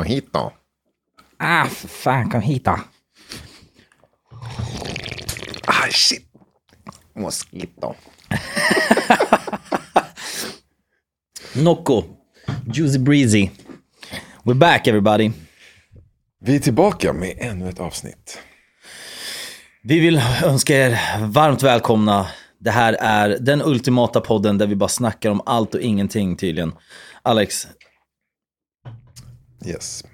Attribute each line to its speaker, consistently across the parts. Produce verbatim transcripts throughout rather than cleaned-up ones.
Speaker 1: Kom hit då.
Speaker 2: Ah, för fan, kom hit då.
Speaker 1: Ah, shit. Mosquito.
Speaker 2: Nocco. Juicy breezy. We're back, everybody.
Speaker 1: Vi är tillbaka med ännu ett avsnitt.
Speaker 2: Vi vill önska er varmt välkomna. Det här är den ultimata podden där vi bara snackar om allt och ingenting tydligen. Alex.
Speaker 1: Yes.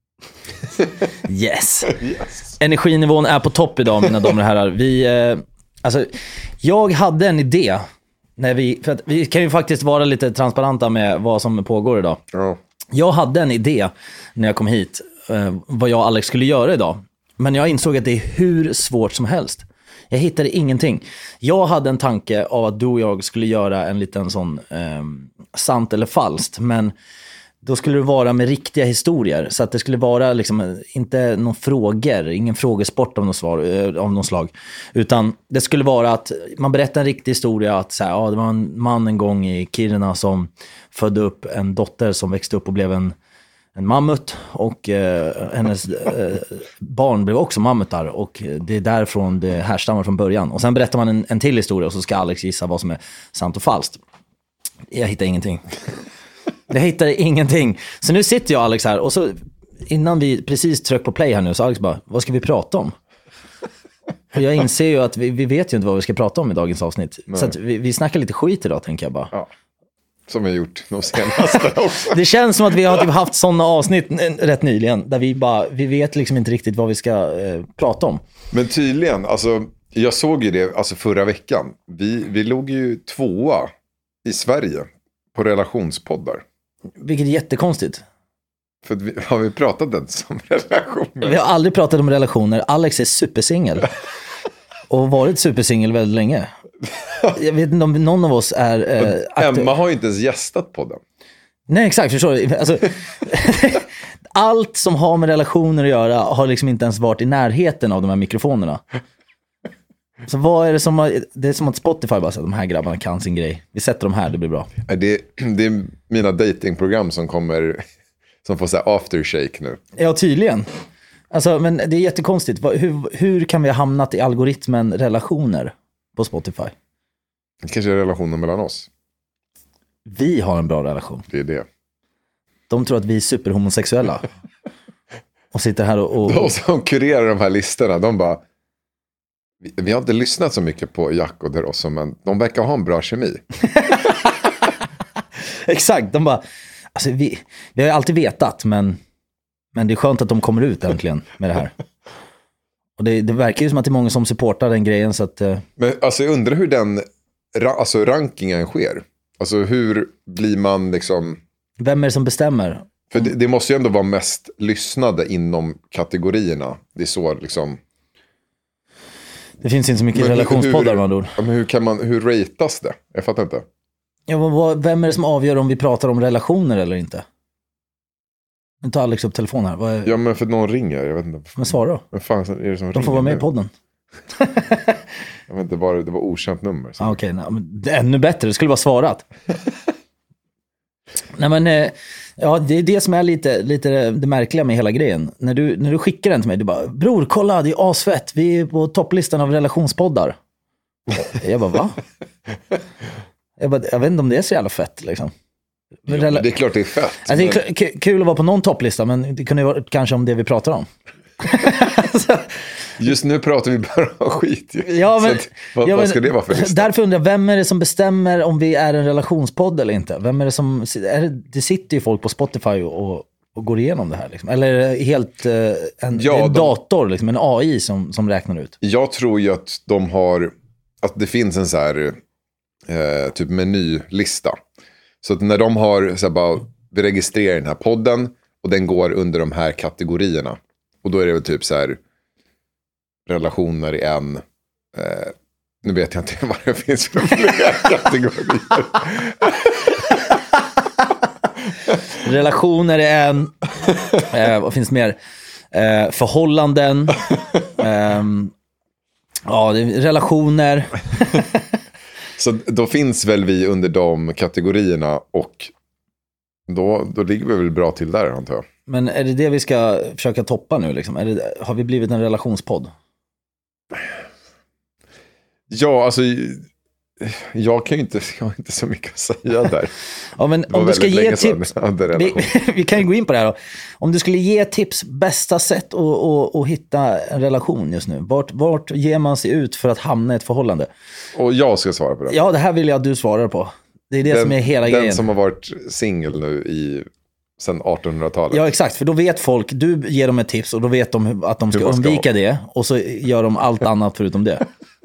Speaker 2: Yes.
Speaker 1: Yes.
Speaker 2: Energinivån är på topp idag, mina damer och herrar. Vi, eh, alltså, jag hade en idé. När vi, för att vi kan ju faktiskt vara lite transparenta med vad som pågår idag.
Speaker 1: Ja.
Speaker 2: Jag hade en idé när jag kom hit. Eh, vad jag och Alex skulle göra idag. Men jag insåg att det är hur svårt som helst. Jag hittade ingenting. Jag hade en tanke av att du och jag skulle göra en liten sån eh, sant eller falskt. Men då skulle det vara med riktiga historier. Så att det skulle vara liksom inte någon frågor, ingen frågesport av något, svar, av något slag. Utan det skulle vara att man berättar en riktig historia. Att så här, ja, det var en man en gång i Kiruna som födde upp en dotter som växte upp och blev en en mammut, och eh, hennes eh, barn blev också mammutar, och det är därifrån det härstammar från början. Och sen berättar man en, en till historia, och så ska Alex gissa vad som är sant och falskt. Jag hittar ingenting. Jag hittar ingenting. Så nu sitter jag och Alex här, och så innan vi precis tryck på play här nu, så Alex bara, vad ska vi prata om? Och jag inser ju att vi, vi vet ju inte vad vi ska prata om i dagens avsnitt. Nej. Så att vi, vi snackar lite skit idag, tänker jag bara. Ja.
Speaker 1: Som vi har gjort de senaste också.
Speaker 2: Det känns som att vi har typ haft sådana avsnitt rätt nyligen. Där vi bara, vi vet liksom inte riktigt vad vi ska eh, prata om.
Speaker 1: Men tydligen, alltså jag såg ju det alltså förra veckan. Vi, vi låg ju tvåa i Sverige på relationspoddar.
Speaker 2: Vilket är jättekonstigt.
Speaker 1: För vi, har vi pratat ens om relationer?
Speaker 2: Vi har aldrig pratat om relationer. Alex är supersingel. Och varit supersingel väldigt länge. Jag vet inte om någon av oss är... Eh,
Speaker 1: Emma har ju inte ens gästat på den.
Speaker 2: Nej, exakt. Förstår du? Alltså, allt som har med relationer att göra har liksom inte ens varit i närheten av de här mikrofonerna. Så vad är det som... Har, det är som att Spotify bara säger, de här grabbarna kan sin grej. Vi sätter dem här, det blir bra.
Speaker 1: Det, det är mina datingprogram som kommer... Som får säga aftershake nu.
Speaker 2: Ja, tydligen. Alltså, men det är jättekonstigt. Hur, hur kan vi ha hamnat i algoritmen relationer på Spotify?
Speaker 1: Kanske är relationen mellan oss.
Speaker 2: Vi har en bra relation.
Speaker 1: Det är det.
Speaker 2: De tror att vi är superhomosexuella. Och sitter här och... och...
Speaker 1: De som kurerar de här listorna, de bara... Vi, vi har inte lyssnat så mycket på Jack och Derosso, men de verkar ha en bra kemi.
Speaker 2: Exakt, de bara... Alltså, vi, vi har ju alltid vetat, men, men det är skönt att de kommer ut äntligen med det här. Och det, det verkar ju som att det är många som supportar den grejen. Så att, uh...
Speaker 1: Men alltså, jag undrar hur den alltså, rankingen sker. Alltså hur blir man liksom...
Speaker 2: Vem är det som bestämmer?
Speaker 1: För det, det måste ju ändå vara mest lyssnade inom kategorierna. Det är så liksom...
Speaker 2: Det finns inte så mycket
Speaker 1: men
Speaker 2: relationspoddar med ord.
Speaker 1: Men hur kan man, hur ratas det? Jag fattar inte.
Speaker 2: Ja, vad, vem är det som avgör om vi pratar om relationer eller inte? Nu tar Alex upp telefon här. Vad är...
Speaker 1: Ja, men för någon ringer, jag vet inte.
Speaker 2: Men svara då.
Speaker 1: Men fan är det som
Speaker 2: De får vara med nu? I podden.
Speaker 1: Jag vet inte, var det, det var okänt nummer.
Speaker 2: Ah, Okej, okay, det är ännu bättre. Det skulle vara svarat. Nej, men ja, det är det som är lite, lite det märkliga med hela grejen. När du, när du skickar den till mig, du bara, bror, kolla, det är asfett. Vi är på topplistan av relationspoddar. Jag bara, va? Jag, bara, jag vet inte om det är så jävla fett liksom.
Speaker 1: Jo, rela- det är klart det är fett.
Speaker 2: Alltså, men... Det är k- kul att vara på någon topplista, men det kunde ju vara kanske om det vi pratar om.
Speaker 1: Just nu pratar vi bara om skit.
Speaker 2: Ja, men,
Speaker 1: att, vad,
Speaker 2: ja,
Speaker 1: vad ska det vara för lista?
Speaker 2: Därför undrar jag, vem är det som bestämmer om vi är en relationspodd eller inte? Vem är det som... Är det, det sitter ju folk på Spotify och, och går igenom det här. Liksom. Eller är det helt eh, en,
Speaker 1: ja,
Speaker 2: en
Speaker 1: de,
Speaker 2: dator, liksom, en A I som, som räknar ut?
Speaker 1: Jag tror ju att de har... Att det finns en så här... Eh, typ menylista. Så att när de har så här, bara, vi registrerar den här podden och den går under de här kategorierna. Och då är det väl typ så här relationer i en eh, nu vet jag inte vad det finns för flera kategorier.
Speaker 2: Relationer är en eh, vad finns mer? Eh, förhållanden eh, ja, det är relationer.
Speaker 1: Så då finns väl vi under de kategorierna och då, då ligger vi väl bra till där, antar jag.
Speaker 2: Men är det det vi ska försöka toppa nu liksom? Är det, har vi blivit en relationspodd?
Speaker 1: Ja, alltså jag kan ju inte, jag har inte så mycket att säga där.
Speaker 2: Ja, men om du ska ge tips, vi, vi kan ju gå in på det här då. Om du skulle ge tips, bästa sätt att, att, att hitta en relation just nu. Vart, vart ger man sig ut för att hamna i ett förhållande?
Speaker 1: Och jag ska svara på det.
Speaker 2: Ja, det här vill jag att du svarar på. Det är det den, som är hela
Speaker 1: den
Speaker 2: grejen.
Speaker 1: Den som har varit singel nu i sedan artonhundratalet.
Speaker 2: Ja, exakt. För då vet folk, du ger dem ett tips och då vet de att de ska, ska undvika ha. det. Och så gör de allt annat förutom det.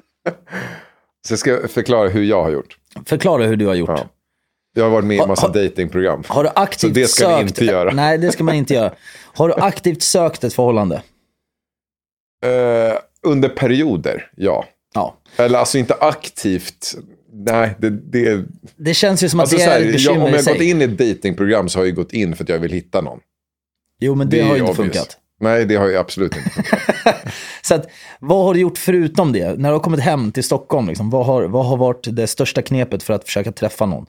Speaker 1: Så jag ska förklara hur jag har gjort.
Speaker 2: Förklara hur du har gjort. Ja.
Speaker 1: Jag har varit med i en massa
Speaker 2: ha,
Speaker 1: datingprogram.
Speaker 2: Har du aktivt
Speaker 1: så det ska
Speaker 2: sökt...
Speaker 1: ni inte göra.
Speaker 2: Nej, det ska man inte göra. Har du aktivt sökt ett förhållande?
Speaker 1: Uh, under perioder, ja.
Speaker 2: ja.
Speaker 1: Eller alltså inte aktivt. Nej, det... Det,
Speaker 2: det känns ju som att alltså,
Speaker 1: det är
Speaker 2: ett bekymmer.
Speaker 1: Jag, om jag
Speaker 2: har
Speaker 1: gått in i ett datingprogram så har jag gått in för att jag vill hitta någon.
Speaker 2: Jo, men det, det har ju inte obvious. funkat.
Speaker 1: Nej, det har ju absolut inte funkat.
Speaker 2: Så att, vad har du gjort förutom det? När du har kommit hem till Stockholm, liksom, vad, har, vad har varit det största knepet för att försöka träffa någon?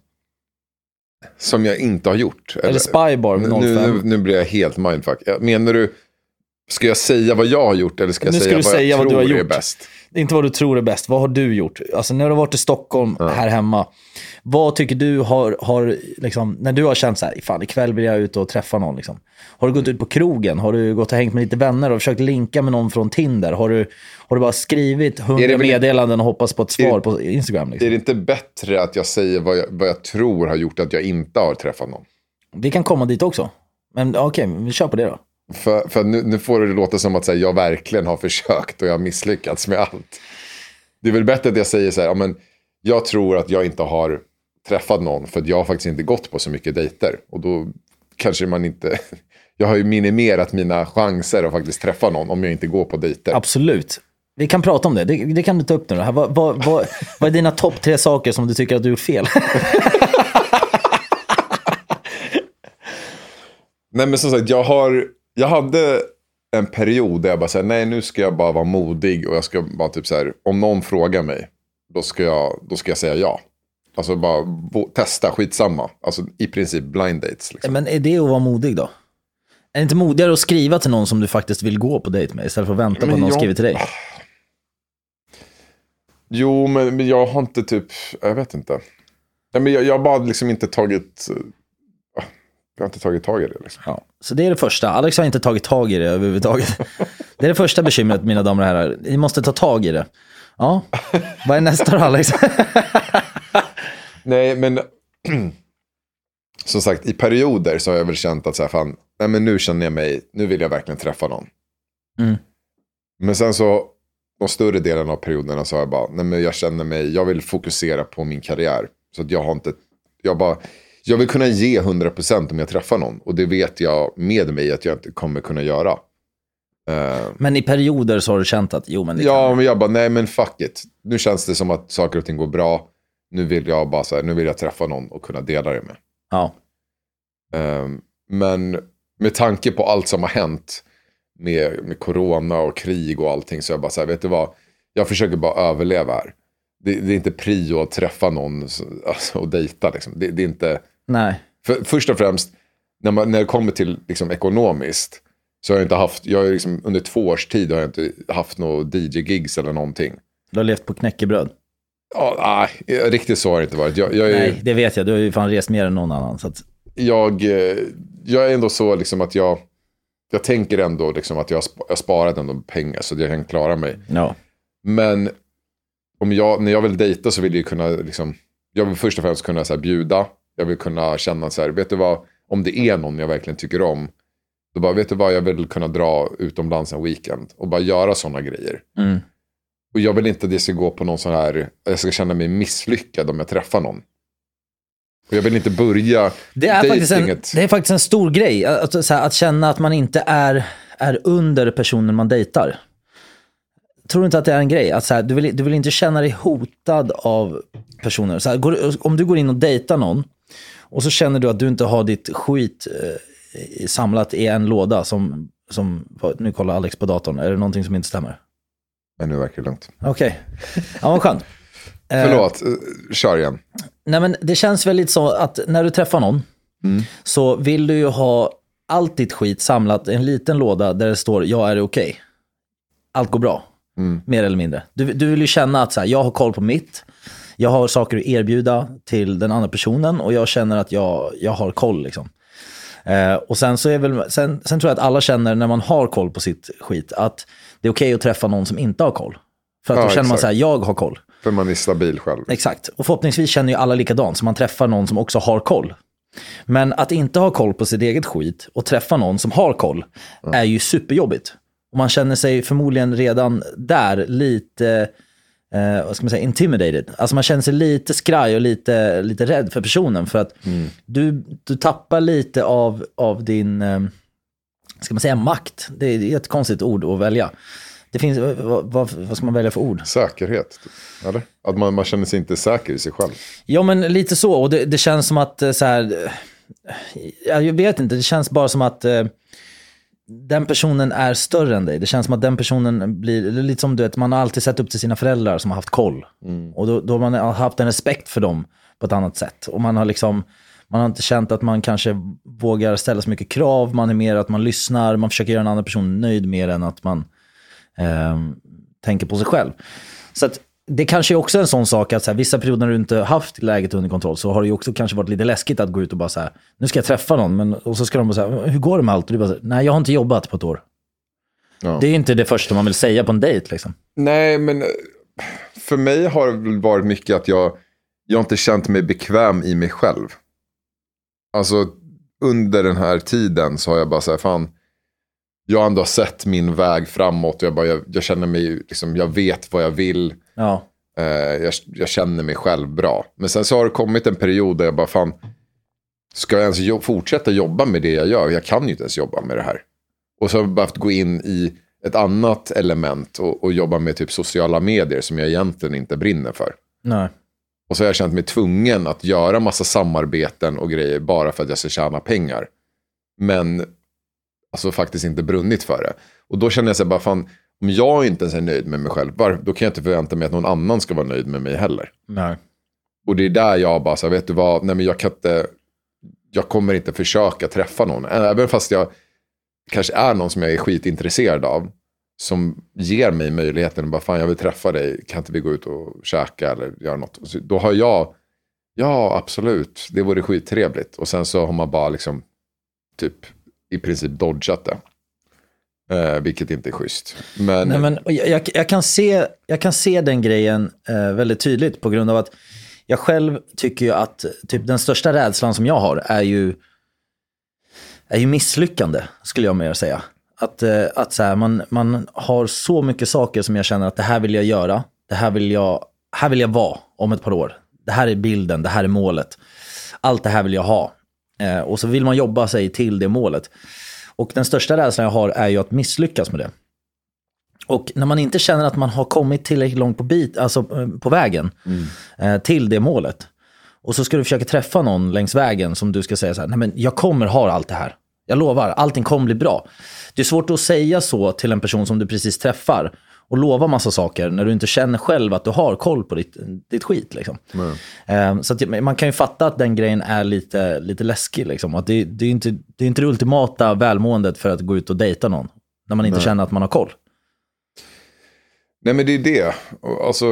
Speaker 1: Som jag inte har gjort?
Speaker 2: Eller, eller Spybar med noll fem?
Speaker 1: Nu, nu, nu blir jag helt mindfuck. Menar du, ska jag säga vad jag har gjort eller ska jag
Speaker 2: nu
Speaker 1: säga
Speaker 2: ska
Speaker 1: vad
Speaker 2: säga
Speaker 1: jag
Speaker 2: vad
Speaker 1: tror
Speaker 2: du har
Speaker 1: är
Speaker 2: gjort.
Speaker 1: bäst?
Speaker 2: Inte vad du tror är bäst. Vad har du gjort? Alltså när du har varit i Stockholm ja. här hemma. Vad tycker du har, har liksom, när du har känt så här, fan ikväll vill jag ut och träffa någon liksom. Har du gått ut på krogen? Har du gått och hängt med lite vänner och försökt linka med någon från Tinder? Har du, har du bara skrivit hundra meddelanden och hoppats på ett svar är, på Instagram? Liksom?
Speaker 1: Är det inte bättre att jag säger vad jag, vad jag tror har gjort att jag inte har träffat någon?
Speaker 2: Vi kan komma dit också. Men okej, okay, vi kör på det då.
Speaker 1: För, för nu, nu får det låta som att säga, jag verkligen har försökt och jag har misslyckats med allt. Det är väl bättre att jag säger så här, ja, men jag tror att jag inte har träffat någon för att jag har faktiskt inte gått på så mycket dejter. Och då kanske man inte... Jag har ju minimerat mina chanser att faktiskt träffa någon om jag inte går på dejter.
Speaker 2: Absolut. Vi kan prata om det. Det, det kan du ta upp nu. Vad, vad, vad, vad är dina topp tre saker som du tycker att du gjort fel?
Speaker 1: Nej, men som sagt, jag har... Jag hade en period där jag bara säger nej, nu ska jag bara vara modig och jag ska bara typ så här, om någon frågar mig, då ska jag, då ska jag säga ja. Alltså bara testa, skitsamma. Alltså i princip blind dates. Liksom.
Speaker 2: Men är det att vara modig då? Är det inte modigare att skriva till någon som du faktiskt vill gå på dejt med istället för att vänta på att någon jag... skriver till dig?
Speaker 1: Jo, men jag har inte typ, jag vet inte. Ja, men jag, jag har bara liksom inte tagit... Jag har inte tagit tag i det. Liksom.
Speaker 2: Ja, så det är det första. Alex har inte tagit tag i det överhuvudtaget. Det är det första bekymret, mina damer och herrar. Ni måste ta tag i det. Ja, vad är nästa då, Alex?
Speaker 1: Nej, men som sagt, i perioder så har jag väl känt att så här, fan, nej, men nu känner jag mig, nu vill jag verkligen träffa någon.
Speaker 2: Mm.
Speaker 1: Men sen så, de större delen av perioderna så har jag bara, nej men jag känner mig, jag vill fokusera på min karriär. Så att jag har inte, jag bara... Jag vill kunna ge hundra procent om jag träffar någon. Och det vet jag med mig att jag inte kommer kunna göra. Uh,
Speaker 2: men i perioder så har du känt att, jo men det
Speaker 1: ja,
Speaker 2: kan...
Speaker 1: men jag bara, nej men fuck it. Nu känns det som att saker och ting går bra. Nu vill jag bara så här, nu vill jag träffa någon och kunna dela det med.
Speaker 2: Ja.
Speaker 1: Uh, men med tanke på allt som har hänt med, med corona och krig och allting, så jag bara så här, vet du vad? Jag försöker bara överleva här. Det, det är inte prio att träffa någon alltså, och dejta liksom. Det, det är inte...
Speaker 2: Nej.
Speaker 1: För, först och främst, när, man, när det kommer till liksom, ekonomiskt, så har jag inte haft, jag har liksom, under två års tid har jag inte haft några D J-gigs eller någonting.
Speaker 2: Du har levt på knäckebröd?
Speaker 1: Ja, nej, riktigt så har det inte varit. Jag, jag är,
Speaker 2: nej, det vet jag. Du har ju fan rest mer än någon annan. Så att...
Speaker 1: jag, jag är ändå så liksom att jag, jag tänker ändå liksom att jag har sparat ändå pengar så att jag kan klara mig.
Speaker 2: Ja.
Speaker 1: Men om jag, när jag vill dejta så vill jag kunna liksom, jag vill först och främst kunna så här, bjuda. Jag vill kunna känna så här, vet du vad, om det är någon jag verkligen tycker om, då bara, vet du vad, jag vill kunna dra utomlands en weekend och bara göra sådana grejer.
Speaker 2: Mm.
Speaker 1: Och jag vill inte att det ska gå på någon sån här, jag ska känna mig misslyckad om jag träffar någon. Och jag vill inte börja
Speaker 2: det är, faktiskt en, det är faktiskt en stor grej, att, så här, att känna att man inte är, är under personen man dejtar. Tror du inte att det är en grej? Att så här, du, vill, du vill inte känna dig hotad av personer. Så här, går, om du går in och dejtar någon och så känner du att du inte har ditt skit eh, samlat i en låda som, som, nu kollar Alex på datorn. Är det någonting som inte stämmer?
Speaker 1: Men nu verkar det lugnt.
Speaker 2: Okej. Okay. Ja, vad skönt.
Speaker 1: Förlåt, eh, kör igen.
Speaker 2: Nej, men det känns väl lite så att när du träffar någon mm. så vill du ju ha allt ditt skit samlat i en liten låda där det står jag är okej. Okay. Allt går bra. Mm. Mer eller mindre. Du, du vill ju känna att så här, jag har koll på mitt. Jag har saker att erbjuda till den andra personen och jag känner att jag, jag har koll liksom. Eh, och sen så är väl sen, sen tror jag att alla känner när man har koll på sitt skit att det är okej att träffa någon som inte har koll. För att ja, då känner exakt. Man så här, jag har koll.
Speaker 1: För man är stabil själv.
Speaker 2: Exakt. Och förhoppningsvis känner ju alla likadant så man träffar någon som också har koll. Men att inte ha koll på sitt eget skit och träffa någon som har koll mm. är ju superjobbigt. Och man känner sig förmodligen redan där lite eh, vad ska man säga, intimidated. Alltså man känner sig lite skraj och lite, lite rädd för personen. För att mm. du, du tappar lite av, av din eh, ska man säga makt. Det är ett konstigt ord att välja. Det finns, vad, vad, vad ska man välja för ord?
Speaker 1: Säkerhet, eller? Att man, man känner sig inte säker i sig själv.
Speaker 2: Ja, men lite så. Och det, det känns som att så här, jag vet inte, det känns bara som att eh, den personen är större än dig. Det känns som att den personen blir, lite som du vet, man har alltid sett upp till sina föräldrar som har haft koll. Mm. Och då, då har man haft en respekt för dem på ett annat sätt. Och man har liksom, man har inte känt att man kanske vågar ställa så mycket krav. Man är mer att man lyssnar, man försöker göra en annan person nöjd mer än att man eh, tänker på sig själv. Så att det kanske är också en sån sak att så här, vissa perioder när du inte haft läget under kontroll så har det ju också kanske varit lite läskigt att gå ut och bara så här, nu ska jag träffa någon, men, och så ska de bara säga, hur går det med allt? Och du bara så här, nej jag har inte jobbat på ett år. Ja. Det är ju inte det första man vill säga på en dejt liksom.
Speaker 1: Nej, men för mig har det varit mycket att jag, jag har inte känt mig bekväm i mig själv. Alltså under den här tiden så har jag bara så här, fan, jag har ändå sett min väg framåt och jag, bara, jag, jag känner mig, liksom, jag vet vad jag vill. Ja. Eh, jag, jag känner mig själv bra. Men sen så har det kommit en period där jag bara, fan, ska jag ens jo- fortsätta jobba med det jag gör? Jag kan ju inte ens jobba med det här. Och så har jag behövt gå in i ett annat element och, och jobba med typ sociala medier som jag egentligen inte brinner för.
Speaker 2: Nej.
Speaker 1: Och så har jag känt mig tvungen att göra massa samarbeten och grejer bara för att jag ska tjäna pengar. Men alltså faktiskt inte brunnit för det. Och då känner jag så bara, fan, om jag inte ens är nöjd med mig själv, var, då kan jag inte förvänta mig att någon annan ska vara nöjd med mig heller.
Speaker 2: Nej.
Speaker 1: Och det är där jag bara, så vet du vad, nej men jag kan inte, jag kommer inte försöka träffa någon. Även fast jag kanske är någon som jag är skitintresserad av, som ger mig möjligheten att bara, fan jag vill träffa dig, kan inte vi gå ut och käka eller göra något? Så då har jag, ja absolut, det vore skittrevligt. Och sen så har man bara liksom typ i princip dodgat det. Eh, vilket inte är schysst. Men,
Speaker 2: Nej, men jag, jag, kan se, jag kan se den grejen eh, väldigt tydligt på grund av att jag själv tycker ju att typ den största rädslan som jag har är ju, är ju misslyckande, skulle jag mer säga. Att, eh, att så här, man, man har så mycket saker som jag känner att det här vill jag göra. Det här vill jag, här vill jag vara om ett par år. Det här är bilden, det här är målet. Allt det här vill jag ha. Eh, och så vill man jobba sig till det målet. Och den största rädslan jag har är ju att misslyckas med det. Och när man inte känner att man har kommit tillräckligt långt på, bit, alltså på vägen mm. eh, till det målet. Och så ska du försöka träffa någon längs vägen som du ska säga så här, nej men jag kommer ha allt det här. Jag lovar, allting kommer bli bra. Det är svårt att säga så till en person som du precis träffar och lova massa saker när du inte känner själv att du har koll på ditt, ditt skit. Liksom. Mm. Um, så att man kan ju fatta att den grejen är lite, lite läskig. Liksom. Att det, det, är inte, det är inte det ultimata välmåendet för att gå ut och dejta någon när man inte Nej. känner att man har koll.
Speaker 1: Nej, men det är det. Alltså,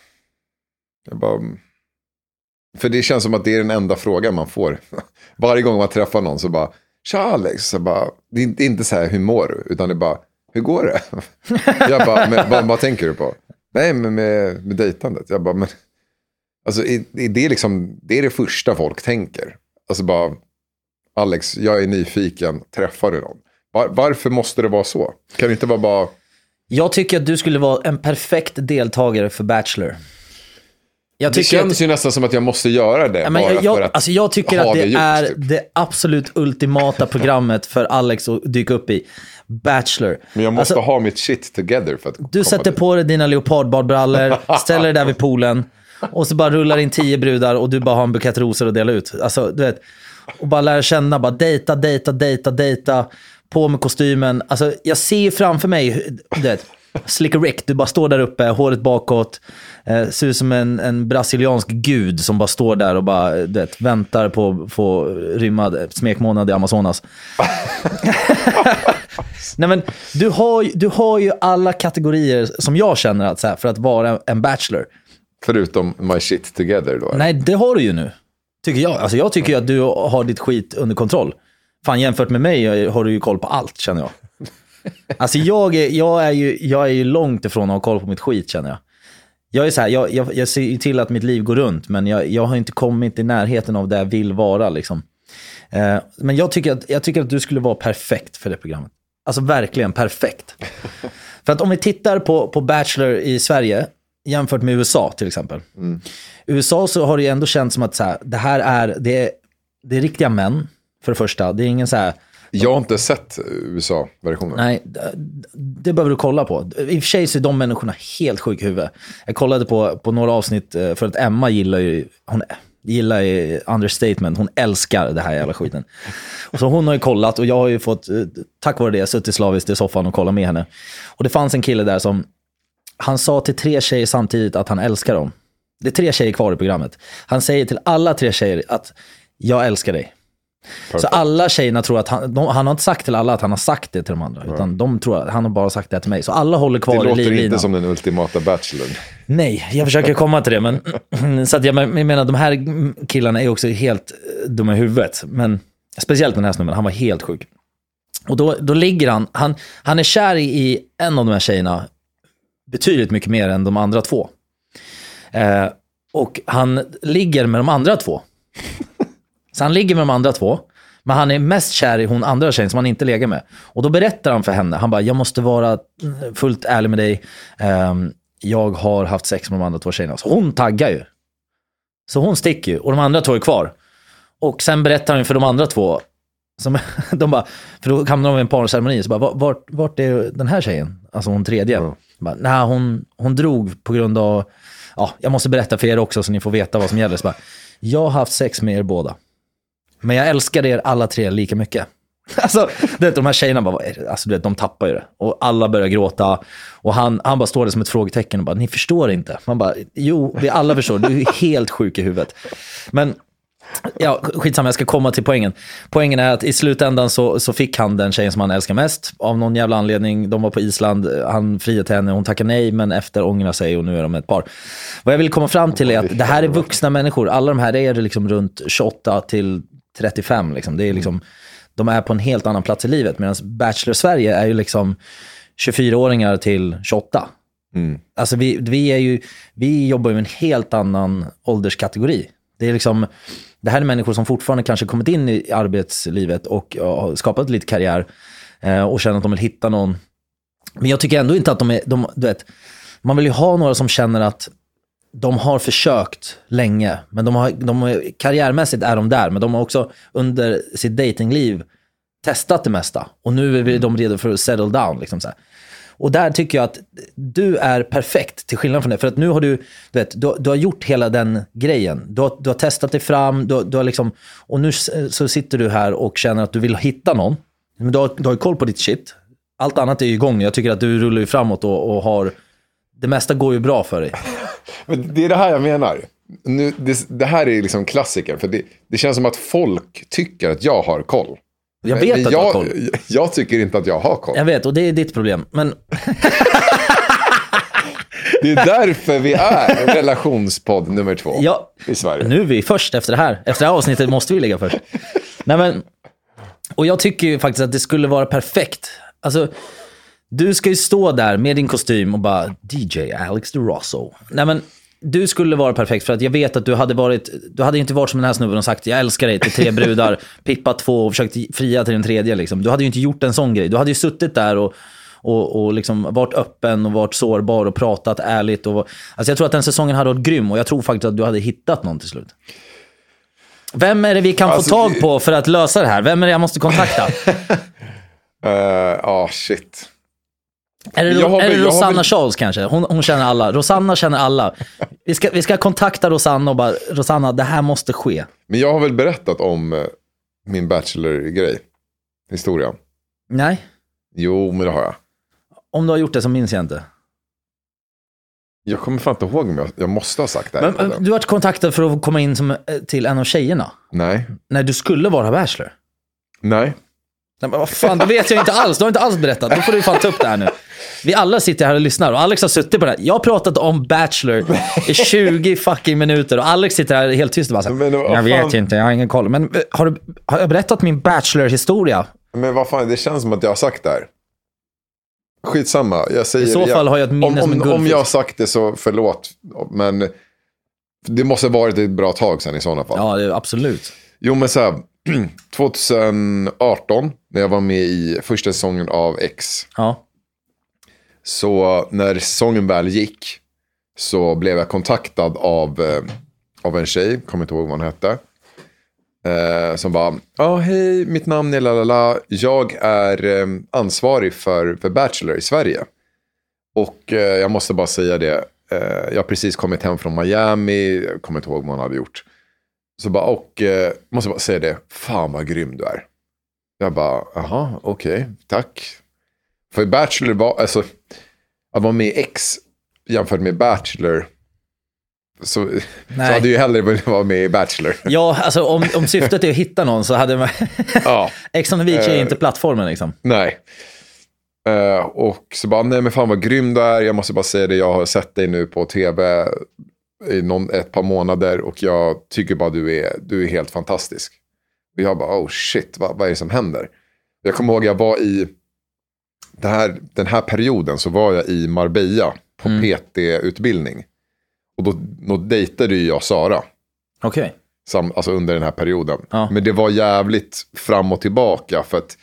Speaker 1: jag bara... För det känns som att det är den enda frågan man får. Varje gång man träffar någon så bara, tja Alex, så bara, det är inte så här, hur mår du? Utan det är bara, hur går det? Jag bara, men, vad, vad tänker du på? Nej, men med, med dejtandet. Jag bara, men, alltså det är liksom, det är det första folk tänker. Alltså bara, Alex, jag är nyfiken, träffar du någon? Var, varför måste det vara så? Kan det inte vara bara...
Speaker 2: Jag tycker att du skulle vara en perfekt deltagare för Bachelor.
Speaker 1: Jag det känns att, ju nästan som att jag måste göra det.
Speaker 2: Ja, men
Speaker 1: bara
Speaker 2: jag,
Speaker 1: för att
Speaker 2: alltså jag tycker att det, det gjort, är
Speaker 1: typ.
Speaker 2: det absolut ultimata programmet för Alex att dyka upp i. Bachelor.
Speaker 1: Men jag måste
Speaker 2: alltså,
Speaker 1: ha mitt shit together för att
Speaker 2: du sätter dit. På dig dina leopardbadbrallor, ställer dig där vid poolen och så bara rullar in tio brudar och du bara har en bukett rosor att dela ut. Alltså, du vet, och bara lära känna, bara dejta, dejta, dejta, dejta, på med kostymen. Alltså, jag ser ju framför mig, du vet, Slick Rick, du bara står där uppe, håret bakåt, eh, ser ut som en, en brasiliansk gud som bara står där och bara det, väntar på att få rymma smekmånad i Amazonas. Nej, men du har, du har ju alla kategorier som jag känner att, så här, för att vara en bachelor.
Speaker 1: Förutom My Shit Together då?
Speaker 2: Nej, det har du ju nu. Tycker jag. Alltså jag tycker ju att du har ditt skit under kontroll. Fan, jämfört med mig har du ju koll på allt, känner jag. Alltså jag är, jag är, ju, jag är ju långt ifrån att ha koll på mitt skit, känner jag. Jag är så här, jag, jag, jag ser ju till att mitt liv går runt, men jag, jag har inte kommit i närheten av det jag vill vara liksom. Eh, men jag tycker, att, jag tycker att du skulle vara perfekt för det programmet. Alltså verkligen perfekt. För att om vi tittar på, på Bachelor i Sverige jämfört med U S A till exempel. Mm. U S A så har det ju ändå känts som att så här, det här är det, är det är riktiga män för det första. Det är ingen så här.
Speaker 1: Jag har inte sett U S A-versionen.
Speaker 2: Nej, det, det behöver du kolla på. I och för sig så är de människorna helt sjuk i huvudet. Jag kollade på, på några avsnitt för att Emma gillar ju, hon gillar ju understatement. Hon älskar det här jävla skiten. Och så hon har ju kollat och jag har ju fått, tack vare det, suttit slaviskt i soffan och kollat med henne. Och det fanns en kille där som, han sa till tre tjejer samtidigt att han älskar dem. Det är tre tjejer kvar i programmet. Han säger till alla tre tjejer att jag älskar dig. Perfect. Så alla tjejerna tror att han, de, han har inte sagt till alla att han har sagt det till de andra, utan mm. de tror att han har bara sagt det till mig. Så alla håller kvar i livlinan.
Speaker 1: Det låter inte som den ultimata bachelorn.
Speaker 2: Nej, jag försöker komma till det, men så att jag, jag menar, de här killarna är också helt dumma i huvudet, men speciellt den här snubben, han var helt sjuk. Och då, då ligger han, han han är kär i en av de här tjejerna betydligt mycket mer än de andra två. Eh, och han ligger med de andra två. Så han ligger med de andra två, men han är mest kär i hon andra tjejen som han inte lägger med. Och då berättar han för henne, han bara, jag måste vara fullt ärlig med dig. Um, jag har haft sex med de andra två tjejerna. Så hon taggar ju. Så hon sticker ju, och de andra två är kvar. Och sen berättar han för de andra två, som, de bara, för då hamnar de i en parceremoni, så bara, vart, vart är den här tjejen? Alltså hon tredje. Mm. Bara, nej, hon, hon drog på grund av, ja, jag måste berätta för er också så ni får veta vad som gäller. Så bara, jag har haft sex med er båda. Men jag älskar er alla tre lika mycket. Alltså, du vet, de här tjejerna bara, alltså, du vet, de tappar ju det. Och alla börjar gråta. Och han, han bara står där som ett frågetecken och bara, ni förstår inte. Man bara, jo, vi alla förstår. Du är helt sjuk i huvudet. Men, ja, skitsamma, jag ska komma till poängen. Poängen är att i slutändan så, så fick han den tjejen som han älskar mest. Av någon jävla anledning. De var på Island, han friade till henne, hon tackade nej, men efter ångrar sig och nu är de ett par. Vad jag vill komma fram till är att det här är vuxna människor. Alla de här är liksom runt tjugoåtta till trettiofem liksom. Det är liksom, de är på en helt annan plats i livet, medan Bachelor Sverige är ju liksom tjugofyraåringar till tjugoåtta. Mm. Alltså vi, vi är ju, vi jobbar ju med en helt annan ålderskategori. Det är liksom, det här är människor som fortfarande kanske kommit in i arbetslivet och har skapat lite karriär eh, och känner att de vill hitta någon. Men jag tycker ändå inte att de är, de, du vet, man vill ju ha några som känner att de har försökt länge, men de har, de har, karriärmässigt är de där, men de har också under sitt datingliv testat det mesta. Och nu är de redo för att settle down. Liksom så här. Och där tycker jag att du är perfekt till skillnad från det. För att nu har du, du, vet, du, du har gjort hela den grejen. Du har, du har testat dig fram, du, du har liksom, och nu så sitter du här och känner att du vill hitta någon. Men du har, du har koll på ditt shit. Allt annat är ju igång. Jag tycker att du rullar ju framåt och, och har, det mesta går ju bra för dig.
Speaker 1: Men det är det här jag menar. Nu, det, det här är liksom klassiken. För det, det känns som att folk tycker att jag har koll.
Speaker 2: Jag vet
Speaker 1: men
Speaker 2: att
Speaker 1: jag,
Speaker 2: du har koll.
Speaker 1: Jag tycker inte att jag har koll.
Speaker 2: Jag vet, och det är ditt problem. Men...
Speaker 1: det är därför vi är relationspodd nummer två
Speaker 2: ja,
Speaker 1: i Sverige.
Speaker 2: Nu är vi först efter det här. Efter det här avsnittet måste vi ligga först. Nej, men, och jag tycker ju faktiskt att det skulle vara perfekt. Alltså... Du ska ju stå där med din kostym och bara D J Alex DeRosso. Nej, men du skulle vara perfekt, för att jag vet att du hade varit, du hade inte varit som den här snubben och sagt jag älskar dig till tre brudar, pippat två och försökt fria till den tredje liksom. Du hade ju inte gjort en sån grej. Du hade ju suttit där och och, och liksom varit öppen och varit sårbar och pratat ärligt och, alltså jag tror att den säsongen hade varit grym, och jag tror faktiskt att du hade hittat någon till slut. Vem är det vi kan alltså, få tag på för att lösa det här? Vem är det jag måste kontakta?
Speaker 1: Ja, uh, oh, shit.
Speaker 2: Är det, har, är det Rosanna väl... Charles kanske? Hon, hon känner alla. Rosanna känner alla. Vi ska, vi ska kontakta Rosanna och bara, Rosanna, det här måste ske.
Speaker 1: Men jag har väl berättat om uh, min bachelor-grej. Historia.
Speaker 2: Nej.
Speaker 1: Jo, men det har jag.
Speaker 2: Om du har gjort det så minns jag inte.
Speaker 1: Jag kommer fan inte ihåg om jag, jag måste ha sagt det här.
Speaker 2: Men, du har varit kontaktad för att komma in som, till en av tjejerna?
Speaker 1: Nej.
Speaker 2: När du skulle vara bachelor?
Speaker 1: Nej.
Speaker 2: Nej, men vad fan, det vet jag inte alls. Du har inte alls berättat. Då får du fan ta upp det här nu. Vi alla sitter här och lyssnar och Alex har suttit på det här. Jag har pratat om Bachelor i tjugo fucking minuter och Alex sitter här helt tyst och bara så här, men, jag vet fan. inte, jag har ingen koll. Men har, du, har jag berättat min Bachelor-historia?
Speaker 1: Men vad fan, det känns som att jag har sagt det här. Skitsamma, jag säger,
Speaker 2: i så fall
Speaker 1: jag,
Speaker 2: har jag ett minne
Speaker 1: om,
Speaker 2: som en
Speaker 1: om, om jag har sagt det så förlåt. Men det måste ha varit ett bra tag sedan i sådana fall.
Speaker 2: Ja, det är absolut.
Speaker 1: Jo men så här, tjugo arton när jag var med i första säsongen av X.
Speaker 2: Ja.
Speaker 1: Så när säsongen väl gick så blev jag kontaktad av, eh, av en tjej, kommer inte ihåg vad hon hette. Eh, som bara, ja oh, hej, mitt namn är lalala. Jag är eh, ansvarig för, för Bachelor i Sverige. Och eh, jag måste bara säga det, eh, jag har precis kommit hem från Miami, jag kommer inte ihåg vad hon hade gjort. Så bara, och eh, måste bara säga det, fan vad grym du är. Jag bara, aha, okej, okay, tack. För Bachelor var, alltså, att vara med i X jämfört med Bachelor, så, så hade ju hellre velat vara med i Bachelor.
Speaker 2: Ja, alltså om, om syftet är att hitta någon så hade man...
Speaker 1: ja.
Speaker 2: Ex on the Beach är inte plattformen liksom.
Speaker 1: Nej. Uh, och så bara, nej men fan vad grym du är. Jag måste bara säga det, jag har sett dig nu på tv i någon, ett par månader och jag tycker bara du är, du är helt fantastisk. Och jag bara, oh shit, vad, vad är det som händer? Jag kommer ihåg, jag var i det här, den här perioden så var jag i Marbella på mm. P T-utbildning. Och då, då dejtade ju jag Sara.
Speaker 2: Okej.
Speaker 1: Okay. Alltså under den här perioden.
Speaker 2: Ja.
Speaker 1: Men det var jävligt fram och tillbaka. För att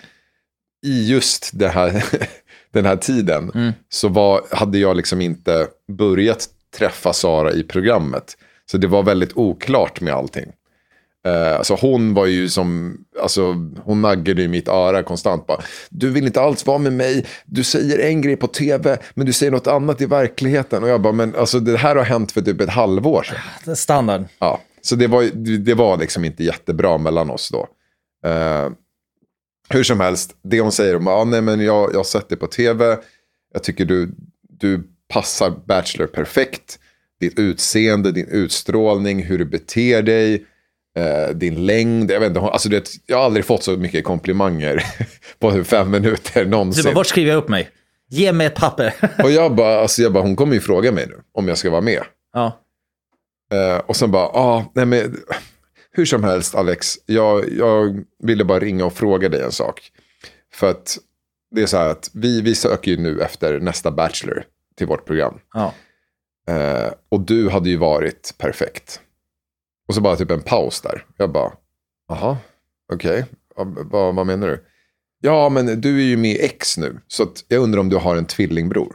Speaker 1: i just det här, den här tiden mm. så var, hade jag liksom inte börjat träffa Sara i programmet. Så det var väldigt oklart med allting. Uh, alltså hon var ju som, alltså hon naggade i mitt öra konstant bara, du vill inte alls vara med mig, du säger en grej på tv men du säger något annat i verkligheten. Och jag bara, men alltså det här har hänt för typ ett halvår sedan.
Speaker 2: Det är standard.
Speaker 1: Ja, så det var, det var liksom inte jättebra mellan oss då. Uh, hur som helst, det hon säger om, ah, nej men jag, jag har sett det på tv, jag tycker du, du passar Bachelor perfekt, ditt utseende, din utstrålning, hur du beter dig, Uh, din längd, jag vet inte, alltså det, jag har aldrig fått så mycket komplimanger på fem minuter någonsin.
Speaker 2: Du bara, vart skriver jag upp mig? Ge mig ett papper.
Speaker 1: Och jag bara, alltså jag bara, hon kommer ju fråga mig nu om jag ska vara med.
Speaker 2: Ja.
Speaker 1: Uh, och sen bara, ah, nej men hur som helst Alex, jag, jag ville bara ringa och fråga dig en sak. För att det är så här att vi, vi söker ju nu efter nästa Bachelor till vårt program.
Speaker 2: Ja.
Speaker 1: Uh, och du hade ju varit perfekt. Och så bara typ en paus där. Jag bara, aha, okej. Okay. Vad, vad menar du? Ja, men du är ju med i X nu. Så att jag undrar om du har en tvillingbror.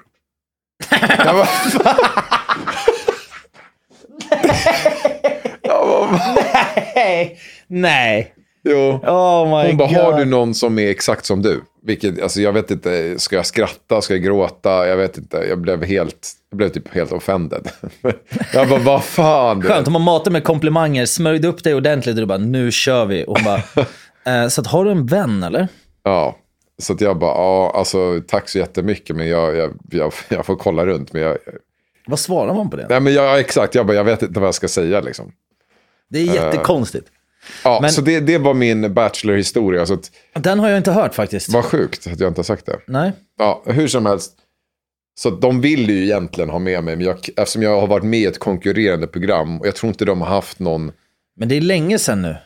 Speaker 1: Jag bara, jag bara,
Speaker 2: nej, nej.
Speaker 1: Jo.
Speaker 2: Oh my
Speaker 1: hon bara,
Speaker 2: God.
Speaker 1: har du någon som är exakt som du? Vilket, alltså jag vet inte, ska jag skratta, ska jag gråta? Jag vet inte, jag blev helt, jag blev typ helt offended. Jag bara, vad fan?
Speaker 2: Skönt, om man matar med komplimanger, smörjde upp dig ordentligt och du bara, nu kör vi. Och bara, eh, så att, har du en vän eller?
Speaker 1: Ja, så att jag bara, ja, alltså tack så jättemycket, men jag, jag, jag, jag får kolla runt. Men jag,
Speaker 2: vad svarar man på det?
Speaker 1: Nej, men jag, exakt, jag bara, jag vet inte vad jag ska säga liksom.
Speaker 2: Det är jättekonstigt.
Speaker 1: Ja,
Speaker 2: men,
Speaker 1: så det, det var min Bachelor-historia. Så att,
Speaker 2: den har jag inte hört faktiskt.
Speaker 1: Vad sjukt att jag inte har sagt det.
Speaker 2: Nej.
Speaker 1: Ja, hur som helst. Så de vill ju egentligen ha med mig. Men jag, eftersom jag har varit med i ett konkurrerande program. Och jag tror inte de har haft någon...
Speaker 2: Men det är länge sedan nu.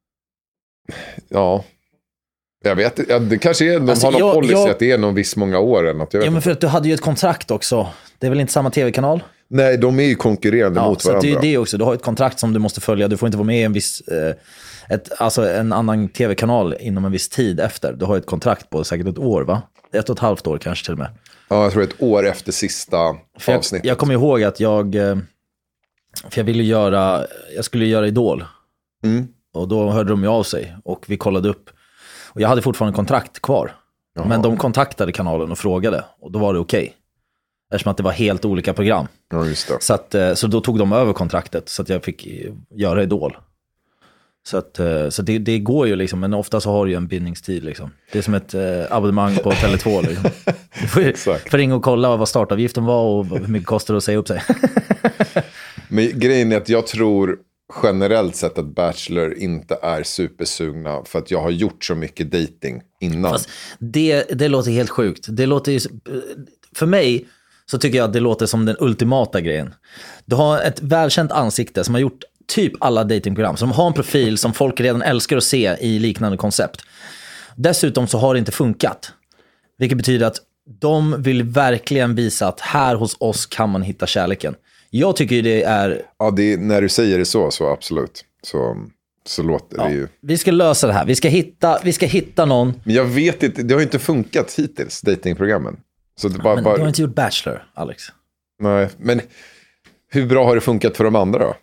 Speaker 1: Ja. Jag vet inte. Ja, det kanske är, de
Speaker 2: alltså,
Speaker 1: har någon
Speaker 2: jag,
Speaker 1: policy
Speaker 2: jag,
Speaker 1: att det är någon viss många år. Eller något, jag vet
Speaker 2: ja, men för
Speaker 1: inte.
Speaker 2: att du hade ju ett kontrakt också. Det är väl inte samma tv-kanal?
Speaker 1: Nej, de är ju konkurrerande
Speaker 2: ja,
Speaker 1: mot
Speaker 2: så
Speaker 1: varandra.
Speaker 2: Det är ju det också. Du har ett kontrakt som du måste följa. Du får inte vara med i en viss... Eh, ett, alltså en annan tv-kanal inom en viss tid efter. Du har ett kontrakt på säkert ett år, va? Ett och ett halvt år kanske till och med.
Speaker 1: Ja, jag tror ett år efter sista
Speaker 2: för
Speaker 1: avsnittet.
Speaker 2: Jag, jag kommer ihåg att jag... Eh, för jag ville göra... Jag skulle göra Idol.
Speaker 1: Mm.
Speaker 2: Och då hörde de ju av sig. Och vi kollade upp. Och jag hade fortfarande kontrakt kvar. Jaha. Men de kontaktade kanalen och frågade. Och då var det okej. Okay. Eftersom att det var helt olika program.
Speaker 1: Ja, just det.
Speaker 2: Så, att, så då tog de över kontraktet. Så att jag fick göra Idol. Så, att, så det, det går ju liksom, men ofta så har du ju en bindningstid liksom. Det är som ett eh, abonnemang på Tele två liksom. Du får ju för ringa och kolla vad startavgiften var och hur mycket kostar det att säga upp sig.
Speaker 1: Men grejen är att jag tror generellt sett att Bachelor inte är supersugna för att jag har gjort så mycket dating innan.
Speaker 2: Fast det, det låter helt sjukt. Det låter ju, för mig så tycker jag att det låter som den ultimata grejen. Du har ett välkänt ansikte som har gjort typ alla datingprogram, som har en profil som folk redan älskar att se i liknande koncept. Dessutom så har det inte funkat. Vilket betyder att de vill verkligen visa att här hos oss kan man hitta kärleken. Jag tycker det är...
Speaker 1: Ja, det är, när du säger det så, så absolut. Så, så låter ja, det ju...
Speaker 2: Vi ska lösa det här. Vi ska hitta, vi ska hitta någon...
Speaker 1: Men jag vet inte, det har ju inte funkat hittills, datingprogrammen. Så det
Speaker 2: ja,
Speaker 1: bara,
Speaker 2: men
Speaker 1: bara...
Speaker 2: du har inte gjort Bachelor, Alex.
Speaker 1: Nej, men hur bra har det funkat för de andra då?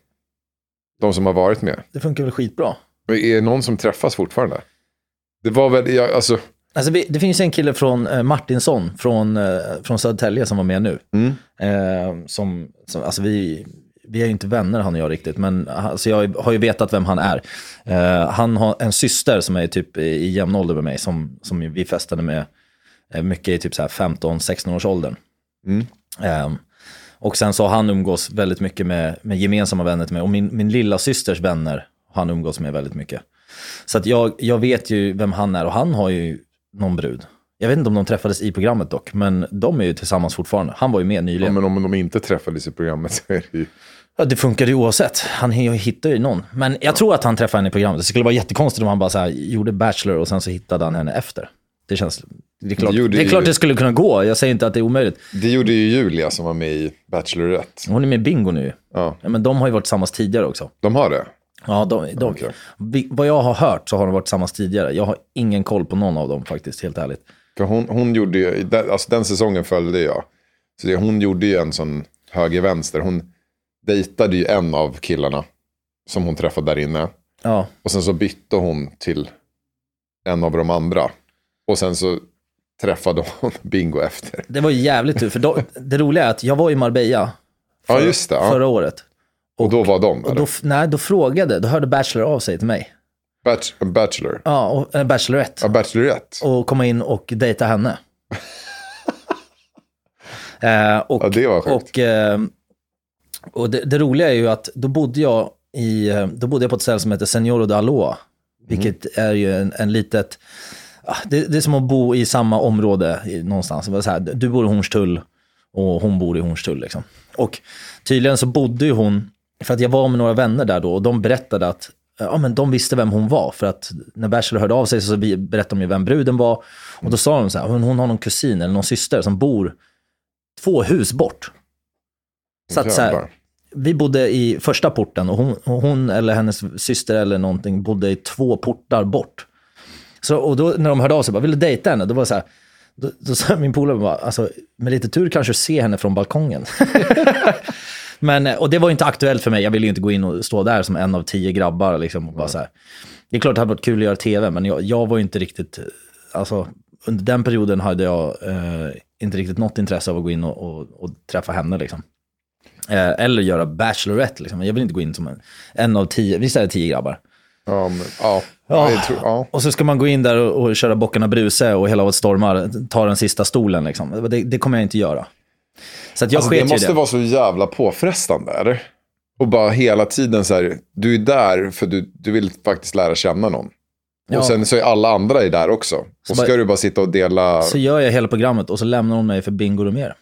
Speaker 1: De som har varit med.
Speaker 2: Det funkar väl skitbra.
Speaker 1: Men är det någon som träffas fortfarande? Det var väl, jag, alltså...
Speaker 2: Alltså det finns en kille från eh, Martinsson från, eh, från Södertälje som var med nu.
Speaker 1: Mm.
Speaker 2: Eh, som, som, alltså vi, vi är ju inte vänner han och jag riktigt, men alltså jag har ju vetat vem han är. Eh, han har en syster som är typ i jämn ålder med mig som, som vi festade med eh, mycket i typ så här femton sexton års åldern.
Speaker 1: Mm.
Speaker 2: Eh, och sen så har han umgås väldigt mycket med, med gemensamma vänner till mig. Och min, min lilla systers vänner har han umgås med väldigt mycket. Så att jag, jag vet ju vem han är och han har ju någon brud. Jag vet inte om de träffades i programmet dock, men de är ju tillsammans fortfarande. Han var ju med nyligen.
Speaker 1: Ja, men om de inte träffades i programmet så är det ju...
Speaker 2: Ja, det funkade ju oavsett. Han hittar ju någon. Men jag ja. tror att han träffade henne i programmet. Det skulle vara jättekonstigt om han bara så här, gjorde Bachelor och sen så hittade han henne efter. Det känns... Det är klart det, det, är klart ju... det skulle kunna gå. Jag säger inte att det är omöjligt.
Speaker 1: Det gjorde ju Julia som var med i Bachelorette.
Speaker 2: Hon är med i Bingo nu.
Speaker 1: Ja.
Speaker 2: Ja, men de har ju varit tillsammans tidigare också.
Speaker 1: De har det?
Speaker 2: Ja, de, de, okay. Vad jag har hört så har de varit tillsammans tidigare. Jag har ingen koll på någon av dem faktiskt, helt ärligt.
Speaker 1: För hon, hon gjorde ju, alltså den säsongen följde jag. Så det, hon gjorde ju en sån höger-vänster. Hon dejtade ju en av killarna som hon träffade där inne.
Speaker 2: Ja.
Speaker 1: Och sen så bytte hon till en av de andra. Och sen så träffade hon Bingo efter.
Speaker 2: Det var ju jävligt tur, för då, det roliga är att jag var i Marbella för,
Speaker 1: ja, just det, ja.
Speaker 2: förra året.
Speaker 1: Och, och då var de,
Speaker 2: och då, nej, då frågade, då hörde Bachelor av sig till mig.
Speaker 1: Bach, bachelor?
Speaker 2: Ja, och, äh, Bachelorette.
Speaker 1: Ja, Bachelorette.
Speaker 2: Och komma in och dejta henne. eh, och,
Speaker 1: ja, det var sjukt.
Speaker 2: Och, eh, och det, det roliga är ju att då bodde jag i, då bodde jag på ett ställe som heter Señor de Aloa. Vilket mm. är ju en, en litet, det, det är som att bo i samma område i, någonstans. Det var så här, du bor i Hornstull och hon bor i Hornstull liksom. Och tydligen så bodde ju hon, för att jag var med några vänner där då, och de berättade att ja, men de visste vem hon var, för att när Bachelor hörde av sig så berättade de ju vem bruden var, och då sa de så här, hon, hon har någon kusin eller någon syster som bor två hus bort. Så att så här, vi bodde i första porten och hon, hon eller hennes syster eller någonting bodde i två portar bort. Så, och då när de hörde av sig, bara, ville dejta henne, då var det så här, då, då sa min polare bara, alltså med lite tur kanske se henne från balkongen. Men, och det var ju inte aktuellt för mig. Jag ville ju inte gå in och stå där som en av tio grabbar liksom, och bara så här. Det är klart det hade varit kul att göra tv, men jag, jag var ju inte riktigt, alltså under den perioden hade jag eh, inte riktigt något intresse av att gå in och, och, och träffa henne liksom. Eh, eller göra Bachelorette liksom. Jag vill inte gå in som en, en av tio, visst är det tio grabbar?
Speaker 1: Ja, men, ja.
Speaker 2: Ja.
Speaker 1: Jag tror, ja. Och
Speaker 2: så ska man gå in där och, och köra bockarna bruse och hela året stormar, ta den sista stolen liksom. Det, det kommer jag inte göra. Så att jag
Speaker 1: alltså,
Speaker 2: sket
Speaker 1: det måste
Speaker 2: det.
Speaker 1: vara så jävla påfrestande, eller? Och bara hela tiden så här, du är där för du, du vill faktiskt lära känna någon. Ja. Och sen så är alla andra är där också. Så och så ska bara, du bara sitta och dela...
Speaker 2: Så gör jag hela programmet och så lämnar hon mig för Bingo och mer.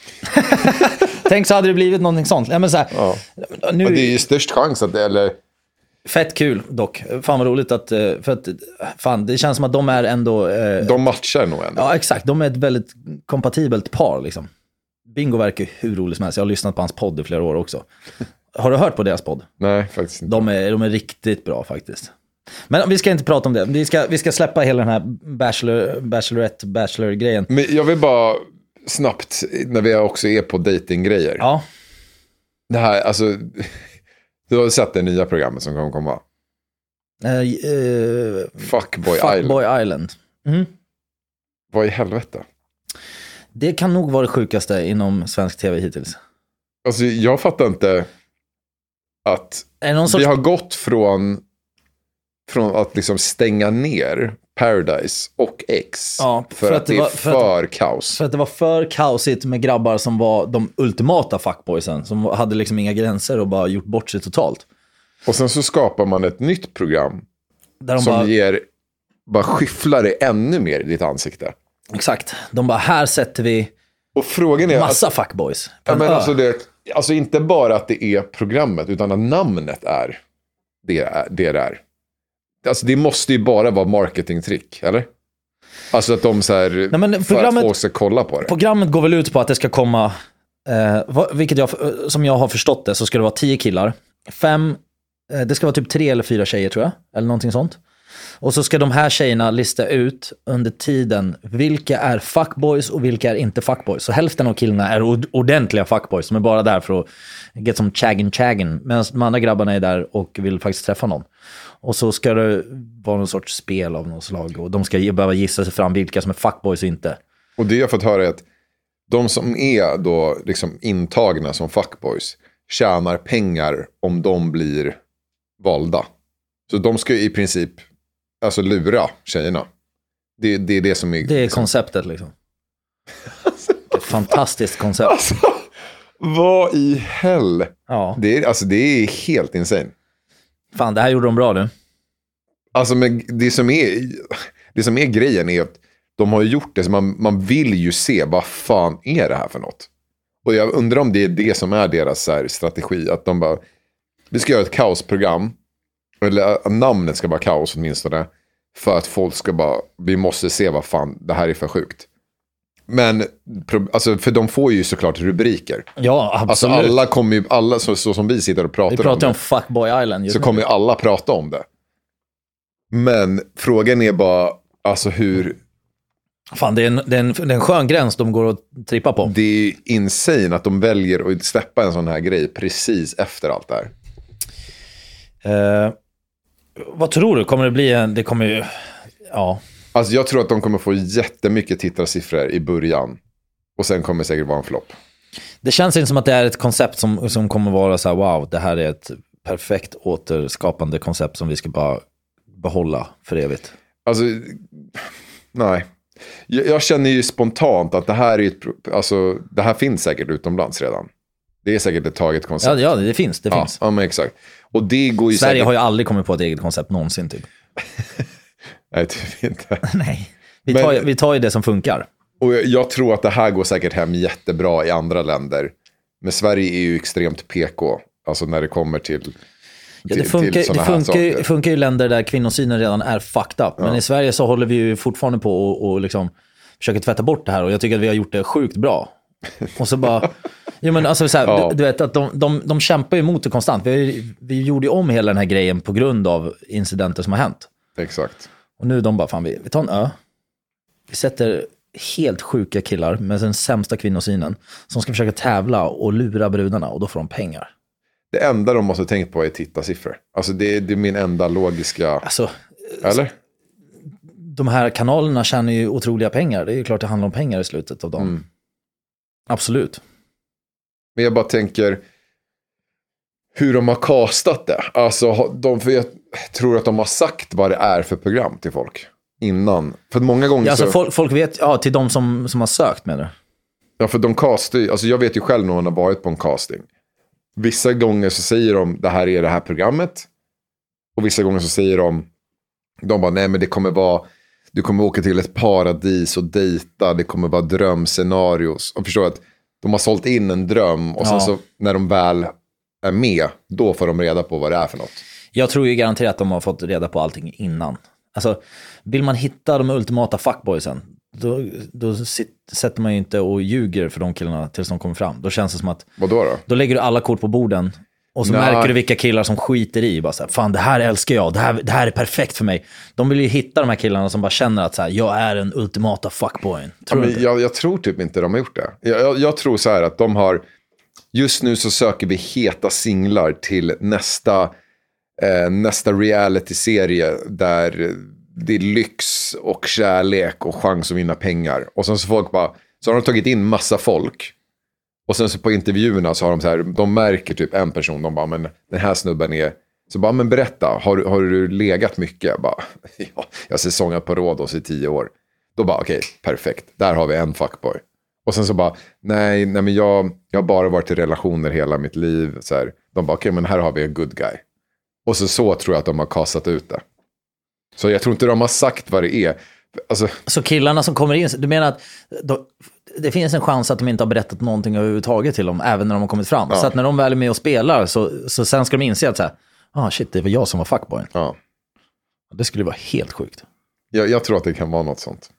Speaker 2: Tänk så hade det blivit någonting sånt. Ja, men så här,
Speaker 1: ja.
Speaker 2: Nu...
Speaker 1: Ja, det är ju störst chans att det, eller...
Speaker 2: Fett kul dock. Fan vad roligt att, för att, fan, det känns som att de är ändå... Eh...
Speaker 1: De matchar nog ändå.
Speaker 2: Ja, exakt. De är ett väldigt kompatibelt par liksom. Bingo verkar hur roligt som helst. Jag har lyssnat på hans podd i flera år också. Har du hört på deras podd?
Speaker 1: Nej, faktiskt inte.
Speaker 2: De är, de är riktigt bra faktiskt. Men vi ska inte prata om det. Vi ska, vi ska släppa hela den här bachelor, Bachelorette, Bachelor-grejen.
Speaker 1: Men jag vill bara snabbt, när vi också är på datinggrejer.
Speaker 2: Ja.
Speaker 1: Det här, alltså... Du har sett det nya programmet som kommer komma?
Speaker 2: Uh, uh,
Speaker 1: Fuckboy
Speaker 2: Fuck
Speaker 1: Island.
Speaker 2: Boy Island. Mm.
Speaker 1: Vad i helvete?
Speaker 2: Det kan nog vara det sjukaste inom svensk tv hittills.
Speaker 1: Alltså jag fattar inte att
Speaker 2: är det någon sorts...
Speaker 1: vi har gått från från att liksom stänga ner Paradise och X.
Speaker 2: Ja,
Speaker 1: för,
Speaker 2: för
Speaker 1: att,
Speaker 2: att
Speaker 1: det
Speaker 2: det
Speaker 1: är
Speaker 2: var-
Speaker 1: för,
Speaker 2: för att-
Speaker 1: kaos.
Speaker 2: För att det var för kaosigt med grabbar som var de ultimata fuckboysen. Som hade liksom inga gränser och bara gjort bort sig totalt.
Speaker 1: Och sen så skapar man ett nytt program
Speaker 2: Där de
Speaker 1: som
Speaker 2: bara,
Speaker 1: ger, bara skyfflar det ännu mer i ditt ansikte.
Speaker 2: exakt, de bara, här sätter vi
Speaker 1: Och frågan är...
Speaker 2: massa fuckboys.
Speaker 1: Ja, men
Speaker 2: Ö.
Speaker 1: alltså, det, alltså inte bara att det är programmet, utan att namnet är det är, det är. Alltså det måste ju bara vara marketingtrick, eller? Alltså att de så här,
Speaker 2: Nej, men
Speaker 1: för
Speaker 2: programmet-
Speaker 1: att folk ska kolla på det.
Speaker 2: Programmet går väl ut på att det ska komma, eh, vad- vilket jag, som jag har förstått det, så ska det vara tio killar. Fem, eh, det ska vara typ tre eller fyra tjejer tror jag, eller någonting sånt. Och så ska de här tjejerna lista ut under tiden vilka är fuckboys och vilka är inte fuckboys. Så hälften av killarna är ord- ordentliga fuckboys som är bara där för att get some chaggin chaggin. Medan de andra grabbarna är där och vill faktiskt träffa någon. Och så ska det vara någon sorts spel av något slag. Och de ska ge- behöva gissa sig fram vilka som är fuckboys och inte.
Speaker 1: Och det jag har fått höra är att de som är då liksom intagna som fuckboys tjänar pengar om de blir valda. Så de ska ju i princip alltså lura tjejerna. Det, det är det som är...
Speaker 2: Det är
Speaker 1: liksom,
Speaker 2: konceptet liksom. Ett fantastiskt koncept.
Speaker 1: alltså, vad i hell?
Speaker 2: Ja,
Speaker 1: Det är, alltså det är helt insane.
Speaker 2: fan det här gjorde de bra nu.
Speaker 1: Alltså men det som är det som är grejen är att de har ju gjort det så man, man vill ju se vad fan är det här för något. Och jag undrar om det är det som är deras så här, strategi, att de bara vi ska göra ett kaosprogram eller att namnet ska vara kaos åtminstone för att folk ska bara vi måste se vad fan det här är för sjukt. Men alltså för de får ju såklart rubriker.
Speaker 2: Ja,
Speaker 1: Alltså
Speaker 2: absolut.
Speaker 1: alla kommer ju alla så, så som vi sitter och pratar,
Speaker 2: Vi pratar
Speaker 1: om
Speaker 2: om
Speaker 1: det,
Speaker 2: Fuckboy Island just
Speaker 1: så
Speaker 2: nu.
Speaker 1: kommer ju alla prata om det. Men frågan är bara alltså hur
Speaker 2: Fan, det är, en, det, är en, det är en skön gräns de går och trippar på.
Speaker 1: det är insane att de väljer att släppa en sån här grej precis efter allt det här.
Speaker 2: Eh, vad tror du? Kommer det bli en... Det kommer ju... Ja.
Speaker 1: Alltså jag tror att de kommer få jättemycket tittarsiffror i början. Och sen kommer det säkert vara en flopp.
Speaker 2: Det känns inte som att det är ett koncept som, som kommer vara så här, wow, det här är ett perfekt återskapande koncept som vi ska bara behålla för evigt.
Speaker 1: Alltså, nej. Jag, jag känner ju spontant att det här är ett, pro- alltså det här finns säkert utomlands redan. Det är säkert ett taget koncept.
Speaker 2: Ja, ja det finns. Det
Speaker 1: ja,
Speaker 2: finns.
Speaker 1: ja, men exakt. Och det går ju
Speaker 2: Sverige
Speaker 1: säkert...
Speaker 2: har ju aldrig kommit på ett eget koncept någonsin typ.
Speaker 1: Nej, typ inte.
Speaker 2: Nej. Vi
Speaker 1: Men-
Speaker 2: tar, ju- vi tar ju det som funkar.
Speaker 1: Och jag, jag tror att det här går säkert hem jättebra i andra länder. Men Sverige är ju extremt P K. Alltså när det kommer till, till,
Speaker 2: Ja, det
Speaker 1: till
Speaker 2: funkar, det
Speaker 1: såna här
Speaker 2: funkar, ju-
Speaker 1: saker.
Speaker 2: funkar ju i länder där kvinnosynen redan är fucked up. Men i Sverige så håller vi ju fortfarande på och, och liksom försöker tvätta bort det här. Och jag tycker att vi har gjort det sjukt bra. Och så bara... Jo, men alltså, så här,
Speaker 1: Ja.
Speaker 2: du, du vet att de, de, de kämpar ju emot det konstant. Vi, vi gjorde ju om hela den här grejen på grund av incidenter som har hänt.
Speaker 1: Exakt.
Speaker 2: Och nu de bara, fan vi, vi tar en ö. Vi sätter helt sjuka killar med den sämsta kvinnosynen som ska försöka tävla och lura brudarna och då får de pengar.
Speaker 1: Det enda de måste tänka på är tittarsiffror. Alltså det, är- det är min enda logiska...
Speaker 2: Alltså,
Speaker 1: Eller?
Speaker 2: de här kanalerna tjänar ju otroliga pengar. Det är ju klart det handlar om pengar i slutet av dagen.
Speaker 1: Mm.
Speaker 2: Absolut.
Speaker 1: Men jag bara tänker hur de har kastat det. Alltså, har- de, för jag tror att de har sagt vad det är för program till folk innan. För många gånger
Speaker 2: Ja, alltså,
Speaker 1: så...
Speaker 2: folk, folk vet, ja, till de som, som har sökt med det.
Speaker 1: Ja, för de castar ju, alltså jag vet ju själv när man har varit på en casting. Vissa gånger så säger de, det här är det här programmet. Och vissa gånger så säger de, de bara, nej men det kommer vara, du kommer åka till ett paradis och dejta, det kommer vara drömscenarios. Och förstår att de har sålt in en dröm och sen
Speaker 2: Ja.
Speaker 1: så när de väl är med, då får de reda på vad det är för något.
Speaker 2: Jag tror ju garanterat att de har fått reda på allting innan. Alltså, vill man hitta de ultimata fuckboysen, då, då sit, sätter man ju inte och ljuger för de killarna tills de kommer fram. Då känns det som att,
Speaker 1: Vad då då?
Speaker 2: då lägger du alla kort på borden och så
Speaker 1: Nej.
Speaker 2: märker du vilka killar som skiter i. Bara så här, fan det här älskar jag, det här, det här är perfekt för mig. De vill ju hitta de här killarna som bara känner att så här, jag är en ultimata fuckboyen.
Speaker 1: Ja,
Speaker 2: Tror du
Speaker 1: men
Speaker 2: inte?
Speaker 1: jag, jag tror typ inte de har gjort det. Jag, jag, jag tror så här att de har, just nu så söker vi heta singlar till nästa, eh, nästa reality-serie där det är lyx och kärlek och chans att vinna pengar. Och sen så folk bara, så har de tagit in massa folk. Och sen så på intervjuerna så har de så här, de märker typ en person, de bara, men den här snubben är Så bara, men berätta, har, har du legat mycket? Jag bara, ja, jag har säsongat på Rhodos i tio år. Då bara, okej, okay, perfekt. Där har vi en fuckboy. Och sen så bara, nej, nej men jag, jag har bara varit i relationer hela mitt liv. Så här, de bara, okej, okay, men här har vi en good guy. Och så, så tror jag att de har kastat ut det. Så jag tror inte de har sagt vad det är. Alltså...
Speaker 2: Så killarna som kommer in, du menar att då, det finns en chans att de inte har berättat någonting överhuvudtaget till dem, även när de har kommit fram. Ja. Så att när de väl är med och spelar, så, så sen ska de inse att så här, ah shit, det var jag som var fuckboyen.
Speaker 1: Ja.
Speaker 2: Det skulle vara helt sjukt.
Speaker 1: Jag, jag tror att det kan vara något sånt.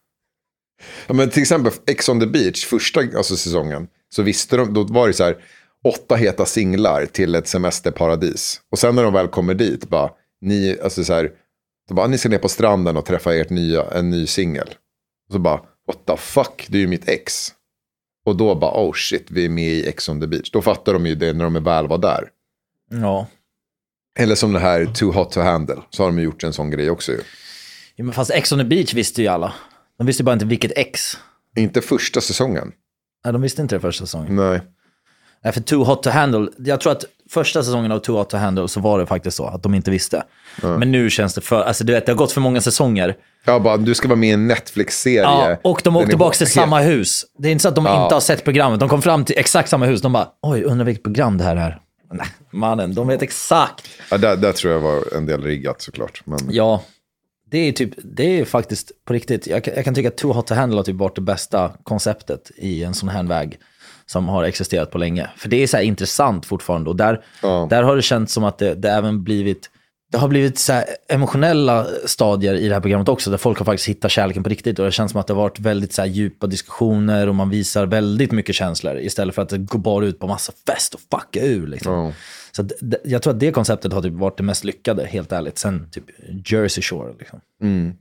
Speaker 1: Ja, men till exempel Ex on the Beach, första alltså, säsongen, så visste de, då var det så här, åtta heta singlar till ett semesterparadis. Och sen när de väl kommer dit, bara, ni, alltså så här, då bara, ni ska ner på stranden och träffa ert nya, en ny singel. Och så bara, what the fuck, det är ju mitt ex. Och då bara, oh shit, vi är med i Ex on the Beach. Då fattar de ju det när de är väl var där.
Speaker 2: Ja.
Speaker 1: Eller som det här Too Hot to Handle, så har de gjort en sån grej också ju.
Speaker 2: Ja, men fast Ex on the Beach visste ju alla. De visste bara inte vilket ex.
Speaker 1: Inte första säsongen.
Speaker 2: Nej, de visste inte det första säsongen.
Speaker 1: Nej.
Speaker 2: Nej, för Too Hot to Handle, jag tror att första säsongen av Too Hot to Handle så var det faktiskt så att de inte visste. Ja. Men nu känns det för, alltså du vet, det har gått för många säsonger.
Speaker 1: Ja, bara du ska vara med i en Netflix-serie.
Speaker 2: Ja, och de åkte tillbaka till samma hus. Det är inte så att de ja. inte har sett programmet. De kom fram till exakt samma hus. De bara, oj, undrar vilket program det här är. Nej, mannen, de vet exakt.
Speaker 1: Ja, där, där tror jag var en del riggat såklart. Men...
Speaker 2: Ja, det är typ, det är faktiskt på riktigt. Jag, jag kan tycka att Too Hot to Handle har typ varit det bästa konceptet i en sån här väg som har existerat på länge. För det är så här intressant fortfarande. Och där, ja. där har det känts som att det, det även blivit, det har blivit så här emotionella stadier i det här programmet också. Där folk har faktiskt hittat kärleken på riktigt. Och det känns som att det har varit väldigt så här djupa diskussioner. Och man visar väldigt mycket känslor. Istället för att det går bara ut på massa fest och fucka ur liksom. Ja. Så d- jag tror att det konceptet har typ varit det mest lyckade, helt ärligt. Sen typ Jersey Shore liksom.
Speaker 1: Mm.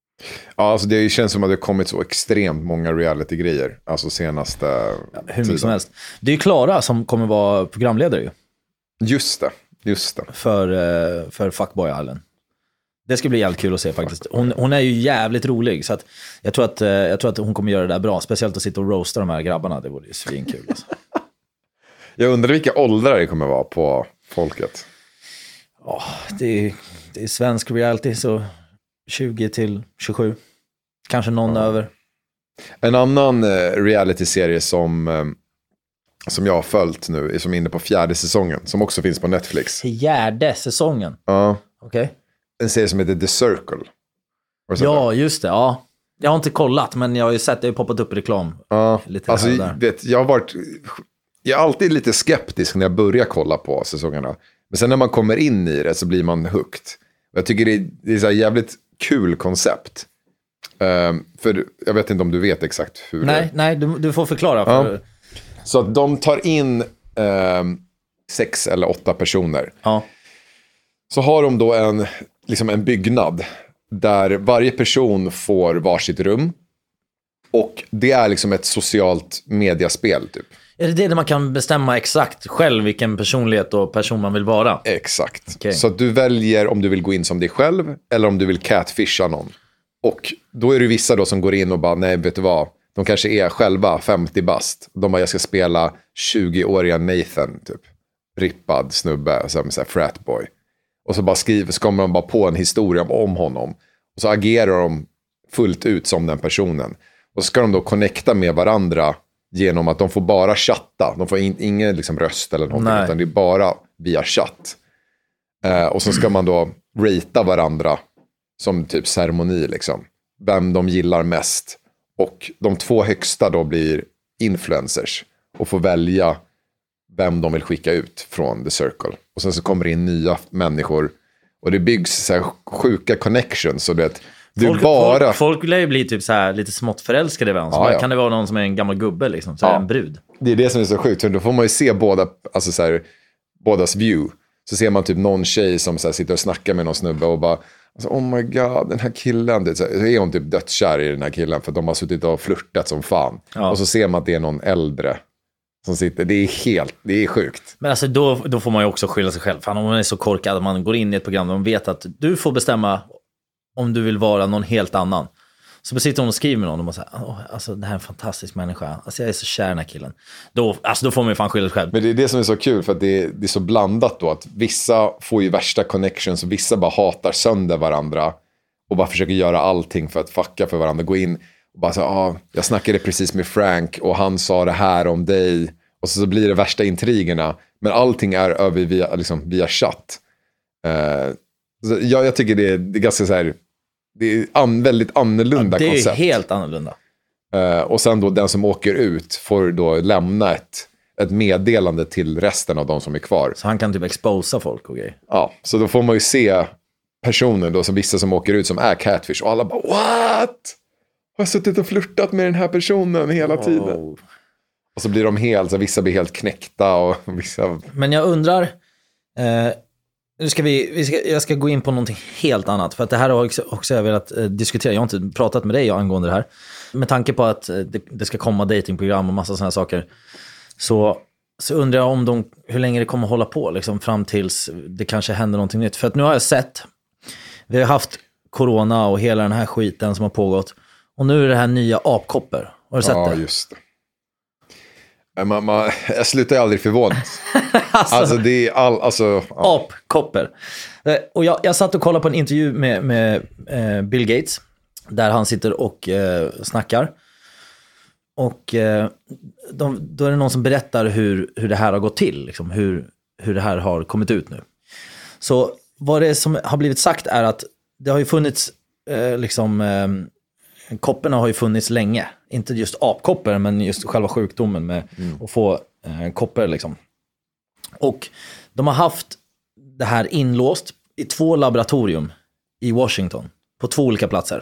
Speaker 1: Ja, alltså det känns som att det har kommit så extremt många reality-grejer. Alltså senaste...
Speaker 2: Ja, hur mycket tiden. Som helst. Det är ju Klara som kommer vara programledare ju.
Speaker 1: Just det, just det.
Speaker 2: För, för Fuckboy Island. Det ska bli jävligt kul att se faktiskt. Hon, hon är ju jävligt rolig. Så att jag, tror att, jag tror att hon kommer göra det där bra. Speciellt att sitta och roasta de här grabbarna. Det vore ju svinkul alltså.
Speaker 1: Jag undrar vilka åldrar det kommer vara på folket.
Speaker 2: Ja, det är, det är svensk reality, så tjugo till tjugosju. Kanske någon ja. över.
Speaker 1: En annan eh, reality-serie som, eh, som jag har följt nu, är som är inne på fjärde säsongen, som också finns på Netflix.
Speaker 2: Fjärde säsongen?
Speaker 1: Ja.
Speaker 2: Okej. Okay.
Speaker 1: En serie som heter The Circle.
Speaker 2: Ja, just det. Ja. Jag har inte kollat, men jag har ju sett det har poppat upp reklam.
Speaker 1: Ja, lite alltså, vet, jag har varit... Jag är alltid lite skeptisk när jag börjar kolla på säsongerna. Men sen när man kommer in i det så blir man hooked. Jag tycker det är, det är så här jävligt kul koncept. Um, för jag vet inte om du vet exakt hur
Speaker 2: nej,
Speaker 1: det...
Speaker 2: Nej, du, du får förklara. För...
Speaker 1: Ja. Så att de tar in um, sex eller åtta personer.
Speaker 2: Ja.
Speaker 1: Så har de då en, liksom en byggnad där varje person får varsitt rum. Och det är liksom ett socialt mediaspel typ.
Speaker 2: Är det det där man kan bestämma exakt själv vilken personlighet och person man vill vara?
Speaker 1: Exakt.
Speaker 2: Okay.
Speaker 1: Så att du väljer om du vill gå in som dig själv eller om du vill catfisha någon. Och då är det vissa då som går in och bara, nej vet du vad, de kanske är själva femtio bast. De bara, jag ska spela tjugo-åriga Nathan typ. Rippad snubbe, som så här fratboy. Och så bara skriver, så kommer de bara på en historia om honom. Och så agerar de fullt ut som den personen. Och så ska de då connecta med varandra genom att de får bara chatta. De får in, ingen liksom röst eller någonting. Nej. Utan det är bara via chatt. Eh, och så ska man då ratea varandra som typ ceremoni liksom. Vem de gillar mest. Och de två högsta då blir influencers. Och får välja vem de vill skicka ut från The Circle. Och sen så kommer det in nya människor. Och det byggs så här sjuka connections. Så det Du
Speaker 2: folk,
Speaker 1: bara...
Speaker 2: folk, folk lär ju bli typ så här lite smått förälskade i varandra. Ja, ja. Kan det vara någon som är en gammal gubbe liksom? Så ja. Är en brud.
Speaker 1: Det är det som är så sjukt. Då får man ju se båda, alltså så här, bådas view. Så ser man typ någon tjej som så här, sitter och snackar med någon snubbe och bara, alltså, oh my god, den här killen. Det, så är hon typ dödskär i den här killen för att de har suttit och flirtat som fan. Ja. Och så ser man att det är någon äldre som sitter. Det är helt, det är sjukt.
Speaker 2: Men alltså då, då får man ju också skylla sig själv. Fan, om man är så korkad att man går in i ett program där man vet att du får bestämma om du vill vara någon helt annan. Så sitter hon och skriver med någon och man säger, åh, alltså det här är en fantastisk människa. Alltså jag är så kär i den här killen. Då, alltså, då får man ju fan skyldigt själv.
Speaker 1: Men det är det som är så kul, för att det är, det är så blandat då. Att vissa får ju värsta connections och vissa bara hatar sönder varandra. Och bara försöker göra allting för att fucka för varandra. Gå in och bara säga, ah, jag snackade precis med Frank och han sa det här om dig. Och så, så blir det värsta intrigerna. Men allting är över via, liksom, via chatt. Uh, så jag, jag tycker det är, det är ganska så här... Det är an, väldigt annorlunda koncept.
Speaker 2: Ja, det är
Speaker 1: koncept.
Speaker 2: helt annorlunda.
Speaker 1: Uh, och sen då den som åker ut får då lämna ett, ett meddelande till resten av de som är kvar.
Speaker 2: Så han kan typ exposa folk och grejer.
Speaker 1: Ja, så då får man ju se personer då, som vissa som åker ut som är catfish. Och alla bara, what? Har jag suttit och flirtat med den här personen hela oh. tiden? Och så blir de helt, så vissa blir helt knäckta och vissa...
Speaker 2: Men jag undrar... Eh... Nu ska vi, vi ska, jag ska gå in på någonting helt annat. För att det här har också, också jag velat eh, diskutera. Jag har inte pratat med dig angående det här. Med tanke på att eh, det, det ska komma datingprogram och massa sådana här saker. Så, så undrar jag om de, hur länge det kommer hålla på. Liksom, fram tills det kanske händer någonting nytt. För att nu har jag sett. Vi har haft corona och hela den här skiten som har pågått. Och nu är det här nya apkoppor. Har du sett
Speaker 1: ja,
Speaker 2: det?
Speaker 1: Ja, just det. Man, man, jag slutar ju aldrig förvånas. alltså, alltså det är all, alltså,
Speaker 2: ja. Apkoppor. Och jag, jag satt och kollade på en intervju med, med eh, Bill Gates. Där han sitter och eh, snackar. Och eh, de, då är det någon som berättar hur, hur det här har gått till. Liksom, hur, hur det här har kommit ut nu. Så vad det som har blivit sagt är att det har ju funnits eh, liksom... Eh, kopporna har ju funnits länge. Inte just apkoppor, men just själva sjukdomen med mm. att få eh, koppor liksom. Och de har haft det här inlåst i två laboratorium i Washington. På två olika platser.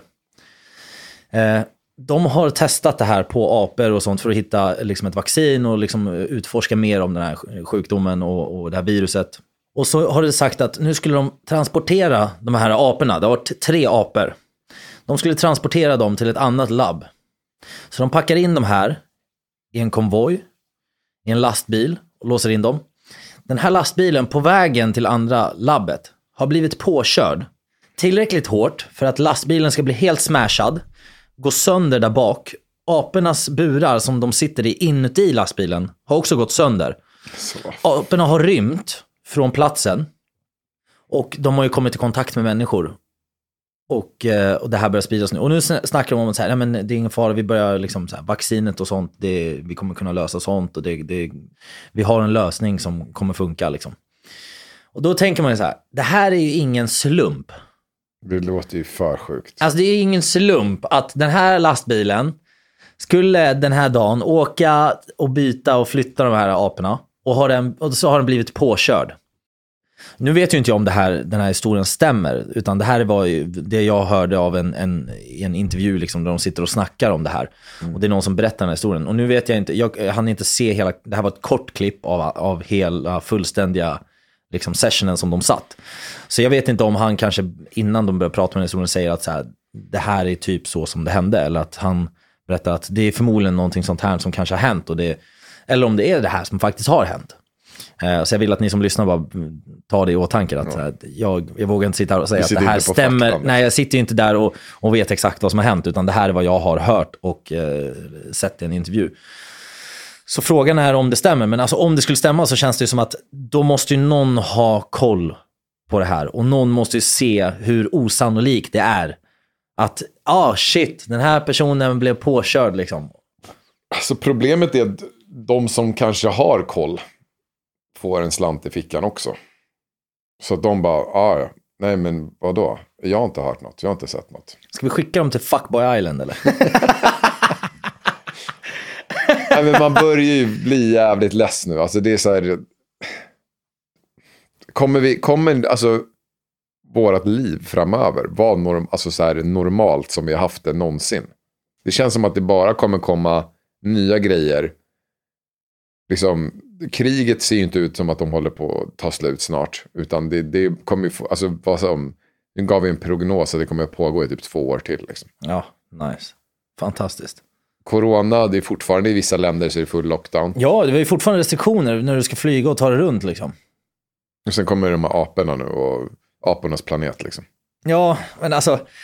Speaker 2: Eh, de har testat det här på apor och sånt för att hitta liksom, ett vaccin och liksom, utforska mer om den här sjukdomen och, och det här viruset. Och så har det sagt att nu skulle de transportera de här aporna. Det har varit tre apor. De skulle transportera dem till ett annat labb. Så de packar in de här i en konvoj, i en lastbil och låser in dem. Den här lastbilen på vägen till andra labbet har blivit påkörd tillräckligt hårt för att lastbilen ska bli helt smashad, gå sönder där bak. Apornas burar som de sitter i inuti lastbilen har också gått sönder. Så. Aporna har rymt från platsen och de har ju kommit i kontakt med människor. Och, och det här börjar spridas nu. Och nu snackar de om att så här, nej, men det är ingen fara, vi börjar liksom så här, vaccinet och sånt, det, vi kommer kunna lösa sånt och det, det, vi har en lösning som kommer funka liksom. Och då tänker man ju så här, det här är ju ingen slump.
Speaker 1: Det låter ju för sjukt.
Speaker 2: Alltså det är ingen slump att den här lastbilen skulle den här dagen åka och byta och flytta de här aporna och, har den, och så har den blivit påkörd. Nu vet ju inte jag om det här, den här historien stämmer, utan det här var ju det jag hörde av en, en, en intervju liksom, där de sitter och snackar om det här. Mm. Och det är någon som berättar den här historien. Och nu vet jag inte, jag hann inte se hela, det här var ett kort klipp av, av hela fullständiga liksom, sessionen som de satt. Så jag vet inte om han kanske innan de började prata med den historien säger att så här, det här är typ så som det hände. Eller att han berättar att det är förmodligen någonting sånt här som kanske har hänt. Och det, eller om det är det här som faktiskt har hänt. Så jag vill att ni som lyssnar bara tar det i åtanke att ja. jag, jag vågar inte sitta här och säga att det här stämmer. Faktan. Nej, jag sitter ju inte där och, och vet exakt vad som har hänt, utan det här är vad jag har hört och eh, sett i en intervju. Så frågan är om det stämmer, men alltså om det skulle stämma så känns det som att då måste ju någon ha koll på det här och någon måste ju se hur osannolikt det är att, ah shit, den här personen blev påkörd liksom.
Speaker 1: Alltså problemet är att de som kanske har koll får en slant i fickan också. Så att de bara, ah, ja, nej men vadå? Jag har inte hört något, jag har inte sett något.
Speaker 2: Ska vi skicka dem till Fuckboy Island eller?
Speaker 1: Nej, men man börjar ju bli jävligt less nu. Alltså det är så här, kommer vi, kommer alltså vårat liv framöver vara norm, alltså så här normalt som vi har haft det någonsin? Det känns som att det bara kommer komma nya grejer. Liksom, kriget ser ju inte ut som att de håller på att ta slut snart, utan det, det kommer ju få, alltså vad som, nu gav vi en prognos att det kommer att pågå i typ två år till liksom.
Speaker 2: Ja, nice. Fantastiskt.
Speaker 1: Corona, det är fortfarande i vissa länder så är det full lockdown.
Speaker 2: Ja, det är ju fortfarande restriktioner när du ska flyga och ta det runt liksom.
Speaker 1: Och sen kommer de här aporna nu och apornas planet liksom.
Speaker 2: Ja, men alltså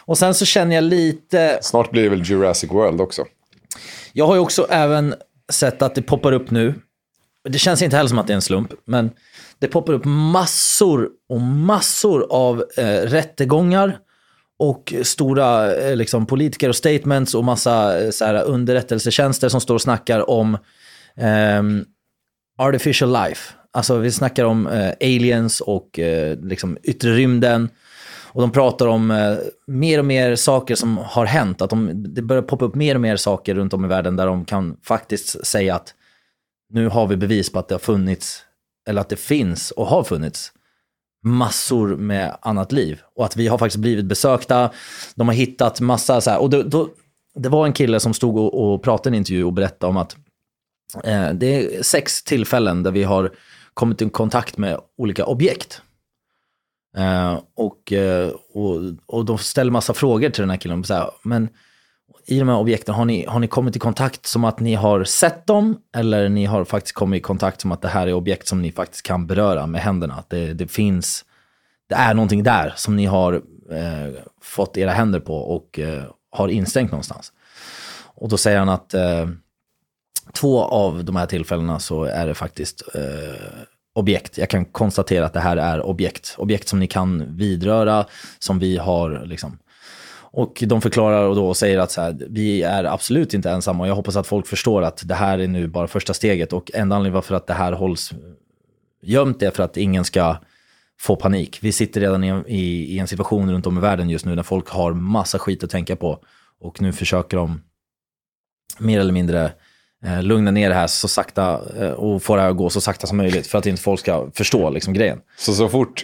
Speaker 2: Och sen så känner jag lite...
Speaker 1: Snart blir det väl Jurassic World också.
Speaker 2: Jag har ju också även sett att det poppar upp nu. Det känns inte heller som att det är en slump, men det poppar upp massor och massor av eh, rättegångar och stora eh, liksom, politiker och statements och massa eh, så här, underrättelsetjänster som står och snackar om eh, artificial life. Alltså vi snackar om eh, aliens och eh, liksom, yttre rymden. Och de pratar om eh, mer och mer saker som har hänt. Att de, det börjar poppa upp mer och mer saker runt om i världen där de kan faktiskt säga att nu har vi bevis på att det har funnits, eller att det finns och har funnits massor med annat liv. Och att vi har faktiskt blivit besökta. De har hittat massa så här. Och då, då, det var en kille som stod och, och pratade i en intervju och berättade om att eh, det är sex tillfällen där vi har kommit i kontakt med olika objekt. Uh, och, uh, och, och de ställer massa frågor till den här killen. Så här, men i de här objekten, har ni, har ni kommit i kontakt som att ni har sett dem? Eller ni har faktiskt kommit i kontakt som att det här är objekt som ni faktiskt kan beröra med händerna? Att det, det finns, det är någonting där som ni har uh, fått era händer på och uh, har instängt någonstans. Och då säger han att uh, två av de här tillfällena så är det faktiskt... Uh, objekt. Jag kan konstatera att det här är objekt. Objekt som ni kan vidröra, som vi har liksom. Och de förklarar och då säger att så här, vi är absolut inte ensamma och jag hoppas att folk förstår att det här är nu bara första steget och enda anledningen varför att det här hålls gömt är för att ingen ska få panik. Vi sitter redan i, i, i en situation runt om i världen just nu där folk har massa skit att tänka på och nu försöker de mer eller mindre Eh, lugna ner det här så sakta eh, och få det här att gå så sakta som möjligt för att inte folk ska förstå liksom grejen.
Speaker 1: Så så fort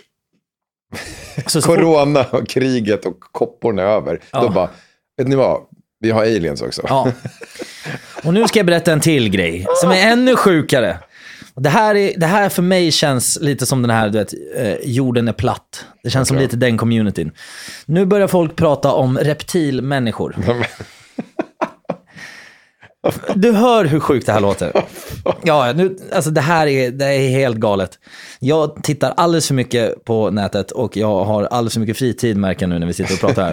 Speaker 2: så, så
Speaker 1: corona fort... och kriget och kopporna är över, ja. Då bara, vet ni vad? Vi har aliens också.
Speaker 2: Ja. Och nu ska jag berätta en till grej som är ännu sjukare. Det här, är, det här för mig känns lite som den här, du vet, eh, jorden är platt. Det känns okay. Som lite den communityn. Nu börjar folk prata om reptilmänniskor. Du hör hur sjukt det här låter. Ja, nu, alltså det här är, det är helt galet. Jag tittar alldeles för mycket på nätet och jag har alldeles för mycket fritid märker nu när vi sitter och pratar här.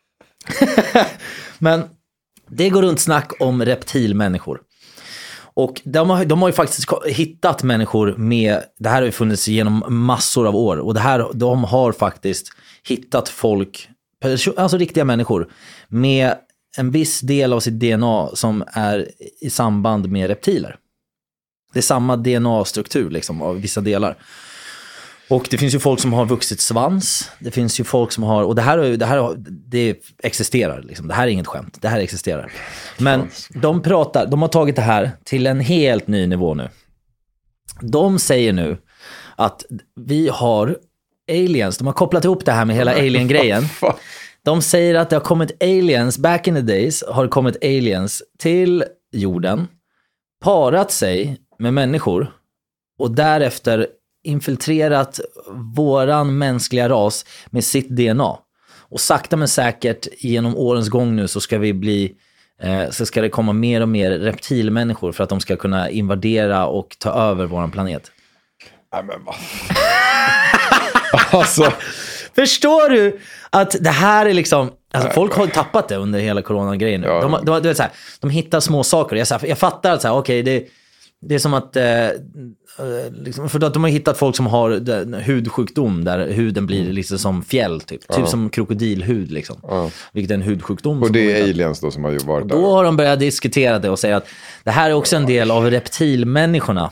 Speaker 2: Men det går runt snack om reptilmänniskor. Och de har, de har ju faktiskt hittat människor med, det här har ju funnits genom massor av år. Och det här, de har faktiskt hittat folk, alltså riktiga människor med en viss del av sitt D N A som är i samband med reptiler. Det är samma D N A-struktur liksom av vissa delar. Och det finns ju folk som har vuxit svans. Det finns ju folk som har, och det här, det här det existerar liksom. Det här är inget skämt, det här existerar. Men de pratar, de har tagit det här till en helt ny nivå nu. De säger nu att vi har aliens, de har kopplat ihop det här med hela alien-grejen. De säger att det har kommit aliens, back in the days har det kommit aliens till jorden, parat sig med människor och därefter infiltrerat våran mänskliga ras med sitt D N A. Och sakta men säkert genom årens gång nu så ska vi bli, eh, så ska det komma mer och mer reptilmänniskor för att de ska kunna invadera och ta över våran planet.
Speaker 1: Nej men vad? Alltså...
Speaker 2: Förstår du att det här är liksom, alltså folk har tappat det under hela coronagrejen. Ja. De, de, de, de, de hittar små saker. Jag, så här, jag fattar att så här, okej, det, det är som att eh, liksom, för att de har hittat folk som har den, hudsjukdom där huden blir liksom som fjäll typ, ja. Typ som krokodilhud liksom. Ja. Vilket är en hudsjukdom.
Speaker 1: Och det är aliens då som har varit där.
Speaker 2: Då har de börjat diskutera det och säga att det här är också en del av reptilmänniskorna.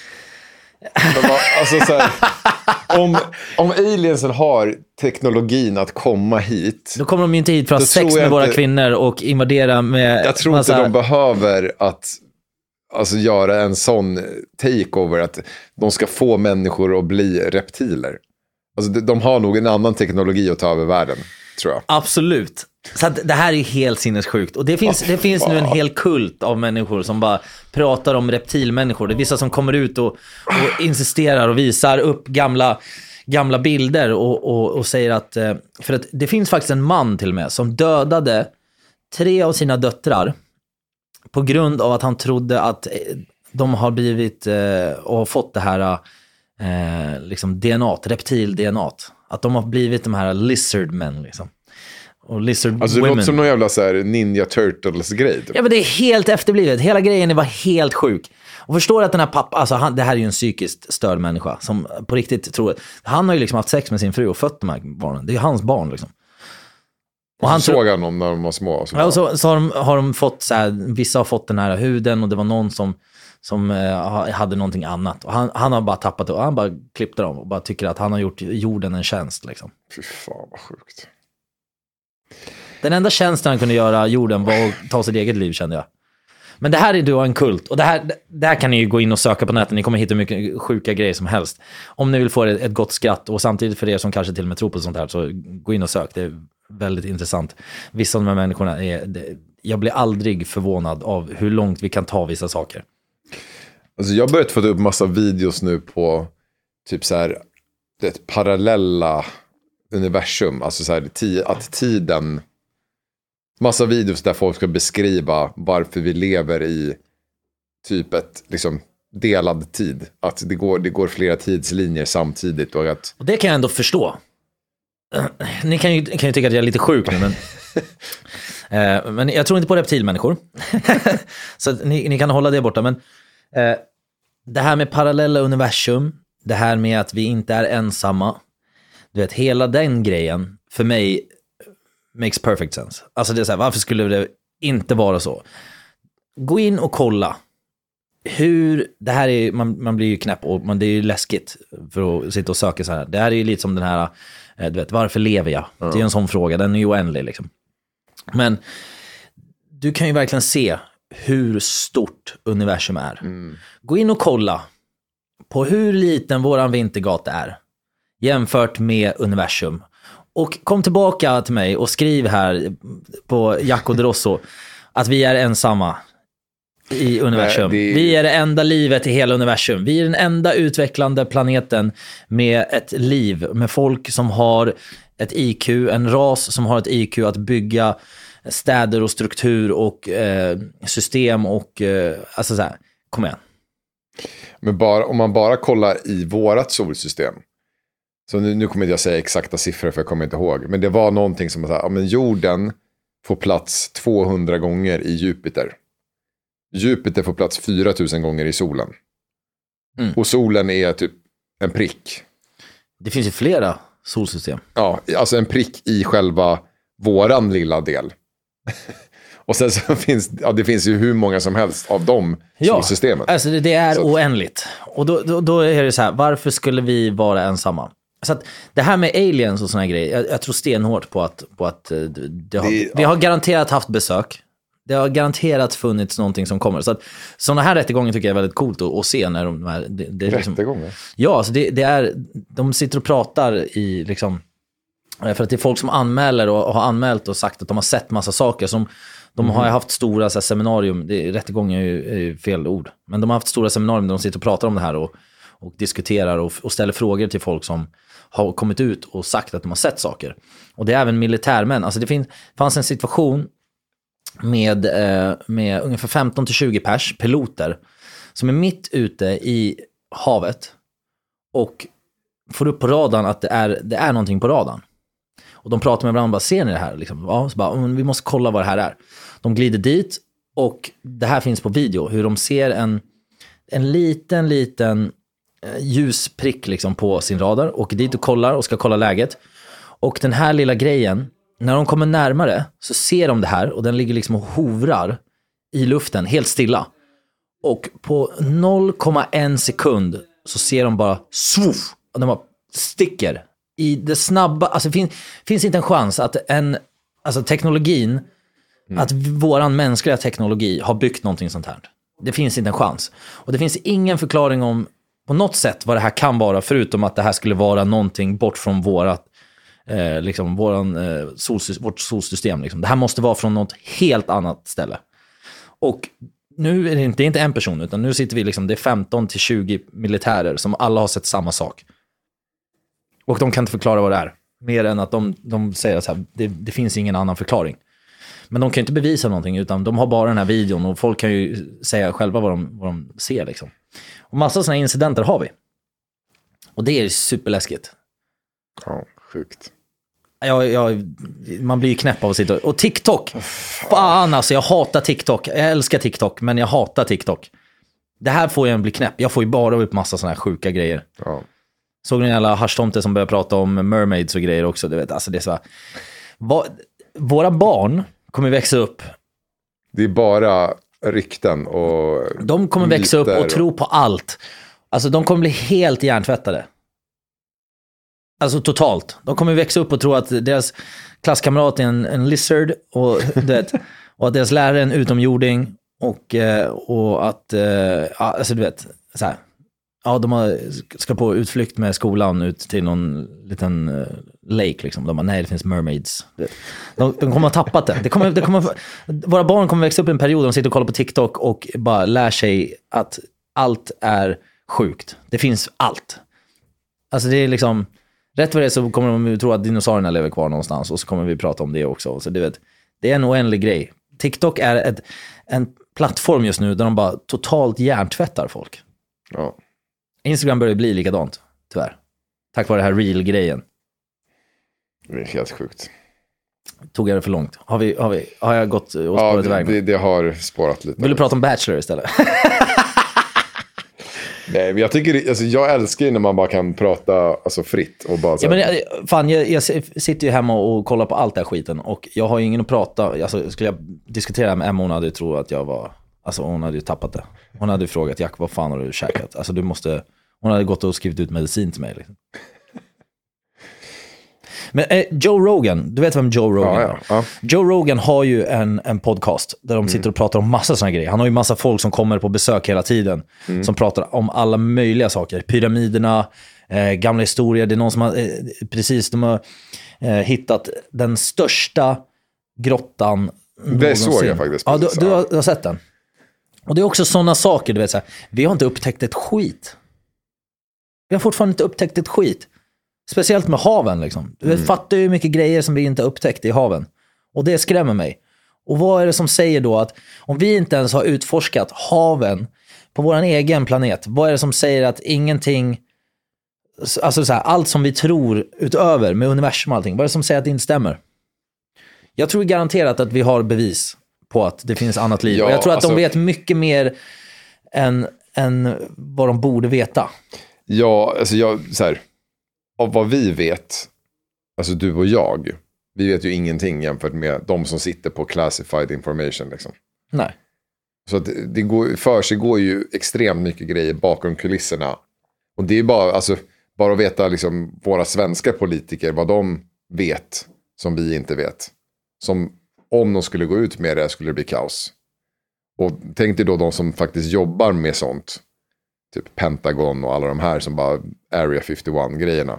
Speaker 1: Men man, alltså så här, om, om aliensen har teknologin att komma hit,
Speaker 2: då kommer de ju inte hit för att ha sex med våra inte, kvinnor och invadera med
Speaker 1: jag tror massa... inte de behöver att alltså, göra en sån takeover att de ska få människor att bli reptiler. Alltså, de, de har nog en annan teknologi att ta över världen, tror jag.
Speaker 2: Absolut. Så att det här är helt sinnessjukt. Och det finns, oh, det finns nu en hel kult av människor som bara pratar om reptilmänniskor. Det är vissa som kommer ut och, och insisterar och visar upp gamla, gamla bilder och, och, och säger att... För att det finns faktiskt en man till och med som dödade tre av sina döttrar på grund av att han trodde att de har blivit och fått det här liksom D N A, reptil-D N A. Att de har blivit de här lizardmen liksom. och Lizard
Speaker 1: Alltså det
Speaker 2: Women.
Speaker 1: låter som någon jävla så här Ninja Turtles-grej. Typ.
Speaker 2: Ja, men det är helt efterblivet. Hela grejen var helt sjuk. Och förstår att den här pappa, alltså han, det här är ju en psykiskt störd människa som på riktigt tror, han har ju liksom haft sex med sin fru och fött de här barnen. Det är ju hans barn liksom.
Speaker 1: Och han såg han dem när de var små. Och så,
Speaker 2: ja, och så, så har, de, har de fått så här, vissa har fått den här huden och det var någon som, som eh, hade någonting annat. Och han, han har bara tappat det och han bara klippte dem och bara tycker att han har gjort jorden en tjänst liksom.
Speaker 1: Fy fan vad sjukt.
Speaker 2: Den enda tjänsten han kunde göra jorden var att ta sitt eget liv, kände jag. Men det här är då en kult. Och det här, det här kan ni ju gå in och söka på nätet. Ni kommer hitta mycket sjuka grejer som helst. Om ni vill få ett, ett gott skratt. Och samtidigt för er som kanske till och med tror på sånt här. Så gå in och sök. Det är väldigt intressant. Vissa av de här människorna är... Det, jag blir aldrig förvånad av hur långt vi kan ta vissa saker.
Speaker 1: Alltså jag har börjat få upp massa videos nu på... Typ så här... Det parallella universum. Alltså så här, att tiden... Massa videos där folk ska beskriva varför vi lever i typ ett liksom delad tid. Att det går, det går flera tidslinjer samtidigt. Och, att...
Speaker 2: och det kan jag ändå förstå. Ni kan ju, kan ju tycka att jag är lite sjuk nu, men, eh, men jag tror inte på reptilmänniskor. Så att ni, ni kan hålla det borta. Men eh, det här med parallella universum, det här med att vi inte är ensamma. Du vet, hela den grejen för mig makes perfect sense. Alltså det är så här, varför skulle det inte vara så? Gå in och kolla hur, det här är, man, man blir ju knäpp och man, det är ju läskigt för att sitta och söka så här. Det här är ju lite som den här, du vet, varför lever jag? Mm. Det är en sån fråga, den är ju oändlig liksom. Men du kan ju verkligen se hur stort universum är. Mm. Gå in och kolla på hur liten våran vintergata är jämfört med universum. Och kom tillbaka till mig och skriv här på Jacko Drosso att vi är ensamma i universum. Nej, det... Vi är det enda livet i hela universum. Vi är den enda utvecklande planeten med ett liv, med folk som har ett I Q, en ras som har ett I Q att bygga städer och struktur och eh, system och eh, alltså så här, kom igen.
Speaker 1: Men bara, om man bara kollar i vårat solsystem. Så nu, nu kommer jag säga exakta siffror för jag kommer inte ihåg. Men det var någonting som att ja, men jorden får plats tvåhundra gånger i Jupiter. Jupiter får plats fyra tusen gånger i solen. Mm. Och solen är typ en prick.
Speaker 2: Det finns ju flera solsystem.
Speaker 1: Ja, alltså en prick i själva våran lilla del. Och sen så finns ja, det finns ju hur många som helst av de
Speaker 2: ja,
Speaker 1: solsystemen.
Speaker 2: Alltså det, det är
Speaker 1: så.
Speaker 2: Oändligt. Och då, då, då är det så här, varför skulle vi vara ensamma? Så att det här med aliens och såna här grejer, jag, jag tror stenhårt på att, på att det har, det, vi har garanterat haft besök. Det har garanterat funnits någonting som kommer. Så att sådana här rättegångar tycker jag är väldigt coolt att, att se. När de här, det, det är liksom,
Speaker 1: rättegångar?
Speaker 2: Ja, alltså det, det är, de sitter och pratar i liksom, för att det är folk som anmäler och, och har anmält och sagt att de har sett massa saker som de mm. har haft stora så här, seminarium, det, rättegångar är ju, är ju fel ord, men de har haft stora seminarium där de sitter och pratar om det här och, och diskuterar och, och ställer frågor till folk som har kommit ut och sagt att de har sett saker. Och det är även militärmän. Alltså det finns, fanns en situation med, eh, med ungefär femton till tjugo pers, piloter, som är mitt ute i havet och får upp på radarn att det är, det är någonting på radarn. Och de pratar med varandra, bara, ser ni det här? Liksom, ja, så bara, vi måste kolla vad det här är. De glider dit och det här finns på video, hur de ser en, en liten, liten ljusprick liksom på sin radar, åker dit och kollar och ska kolla läget. Och den här lilla grejen, när de kommer närmare så ser de det här och den ligger liksom och hovrar i luften helt stilla. Och på noll komma en sekund så ser de bara swoof, och de bara sticker i det snabba, alltså det finns, finns inte en chans att en, alltså teknologin, mm. att våran mänskliga teknologi har byggt någonting sånt här. Det finns inte en chans. Och det finns ingen förklaring om på något sätt vad det här kan vara, förutom att det här skulle vara någonting bort från vårat, eh, liksom våran, eh, solsystem, vårt solsystem. Liksom. Det här måste vara från något helt annat ställe. Och nu är det inte, det är inte en person, utan nu sitter vi liksom, det är femton till tjugo militärer som alla har sett samma sak. Och de kan inte förklara vad det är. Mer än att de, de säger så här, det, det finns ingen annan förklaring. Men de kan inte bevisa någonting, utan de har bara den här videon och folk kan ju säga själva vad de, vad de ser liksom. Och massa sådana incidenter har vi. Och det är superläskigt.
Speaker 1: Ja, sjukt.
Speaker 2: Jag, jag, man blir ju knäpp av att sitta. Och TikTok. Fan alltså, jag hatar TikTok. Jag älskar TikTok, men jag hatar TikTok. Det här får jag bli knäpp. Jag får ju bara upp massa såna här sjuka grejer.
Speaker 1: Ja.
Speaker 2: Såg ni alla haschtomter som börjar prata om mermaids och grejer också? Du vet, alltså det är så här. Va, våra barn kommer växa upp.
Speaker 1: Det är bara rykten och
Speaker 2: De kommer växa upp och tro på allt. Alltså de kommer bli helt hjärntvättade. Alltså totalt. De kommer växa upp och tro att deras klasskamrat är en, en lizard och, det, och att deras lärare är en utomjording och, och att, alltså du vet, så här. Ja, de har, ska på utflykt med skolan ut till någon liten lake liksom. De bara, nej det finns mermaids. De, de kommer att ha tappat det. det, kommer, det kommer, våra barn kommer växa upp i en period där de sitter och kollar på TikTok och bara lär sig att allt är sjukt. Det finns allt. Alltså det är liksom, rätt vad det är så kommer de tro att dinosaurierna lever kvar någonstans och så kommer vi prata om det också. Så du vet, det är en oändlig grej. TikTok är ett, en plattform just nu där de bara totalt hjärntvättar folk.
Speaker 1: Ja.
Speaker 2: Instagram börjar bli likadant, tyvärr. Tack vare det här real-grejen.
Speaker 1: Det är helt sjukt.
Speaker 2: Tog jag det för långt? Har, vi, har, vi, har jag gått och spårat
Speaker 1: ja, det,
Speaker 2: iväg?
Speaker 1: Det, det har spårat lite.
Speaker 2: Vill du prata om Bachelor istället?
Speaker 1: Nej, men jag tycker, alltså, jag älskar ju när man bara kan prata alltså, fritt och bara så
Speaker 2: ja, men, fan, jag, jag sitter ju hemma och kollar på allt det här skiten och jag har ju ingen att prata. Alltså, skulle jag diskutera med Emma, hon hade ju trott att jag var, alltså hon hade ju tappat det. Hon hade ju frågat, Jack, vad fan har du käkat? Alltså du måste, hon hade gått och skrivit ut medicin till mig liksom. Men eh, Joe Rogan, du vet vem Joe Rogan
Speaker 1: ja,
Speaker 2: är?
Speaker 1: Ja, ja.
Speaker 2: Joe Rogan har ju en, en podcast där de sitter och pratar om massa såna grejer. Han har ju massa folk som kommer på besök hela tiden mm. som pratar om alla möjliga saker. Pyramiderna, eh, gamla historier. Det är någon som har, eh, precis, de har eh, hittat den största grottan
Speaker 1: någonsin. Det såg jag faktiskt.
Speaker 2: Ja, du, du, har, du har sett den. Och det är också sådana saker, du vet så här, vi har inte upptäckt ett skit. Vi har fortfarande inte upptäckt ett skit. Speciellt med haven liksom. Du mm. fattar ju mycket grejer som vi inte har upptäckt i haven. Och det skrämmer mig. Och vad är det som säger då att om vi inte ens har utforskat haven på vår egen planet, vad är det som säger att ingenting, alltså så här, allt som vi tror utöver med universum och allting, vad är det som säger att det inte stämmer? Jag tror garanterat att vi har bevis på att det finns annat liv. Ja, och jag tror att alltså, de vet mycket mer än, än vad de borde veta.
Speaker 1: Ja, alltså jag, så här, av vad vi vet, alltså du och jag, vi vet ju ingenting jämfört med de som sitter på classified information liksom.
Speaker 2: Nej.
Speaker 1: Så att det går, för sig går ju extremt mycket grejer bakom kulisserna. Och det är bara, alltså, bara att veta liksom, våra svenska politiker, vad de vet som vi inte vet. Som om de skulle gå ut med det skulle det bli kaos. Och tänk dig då de som faktiskt jobbar med sånt. Typ Pentagon och alla de här som bara Area femtioett-grejerna.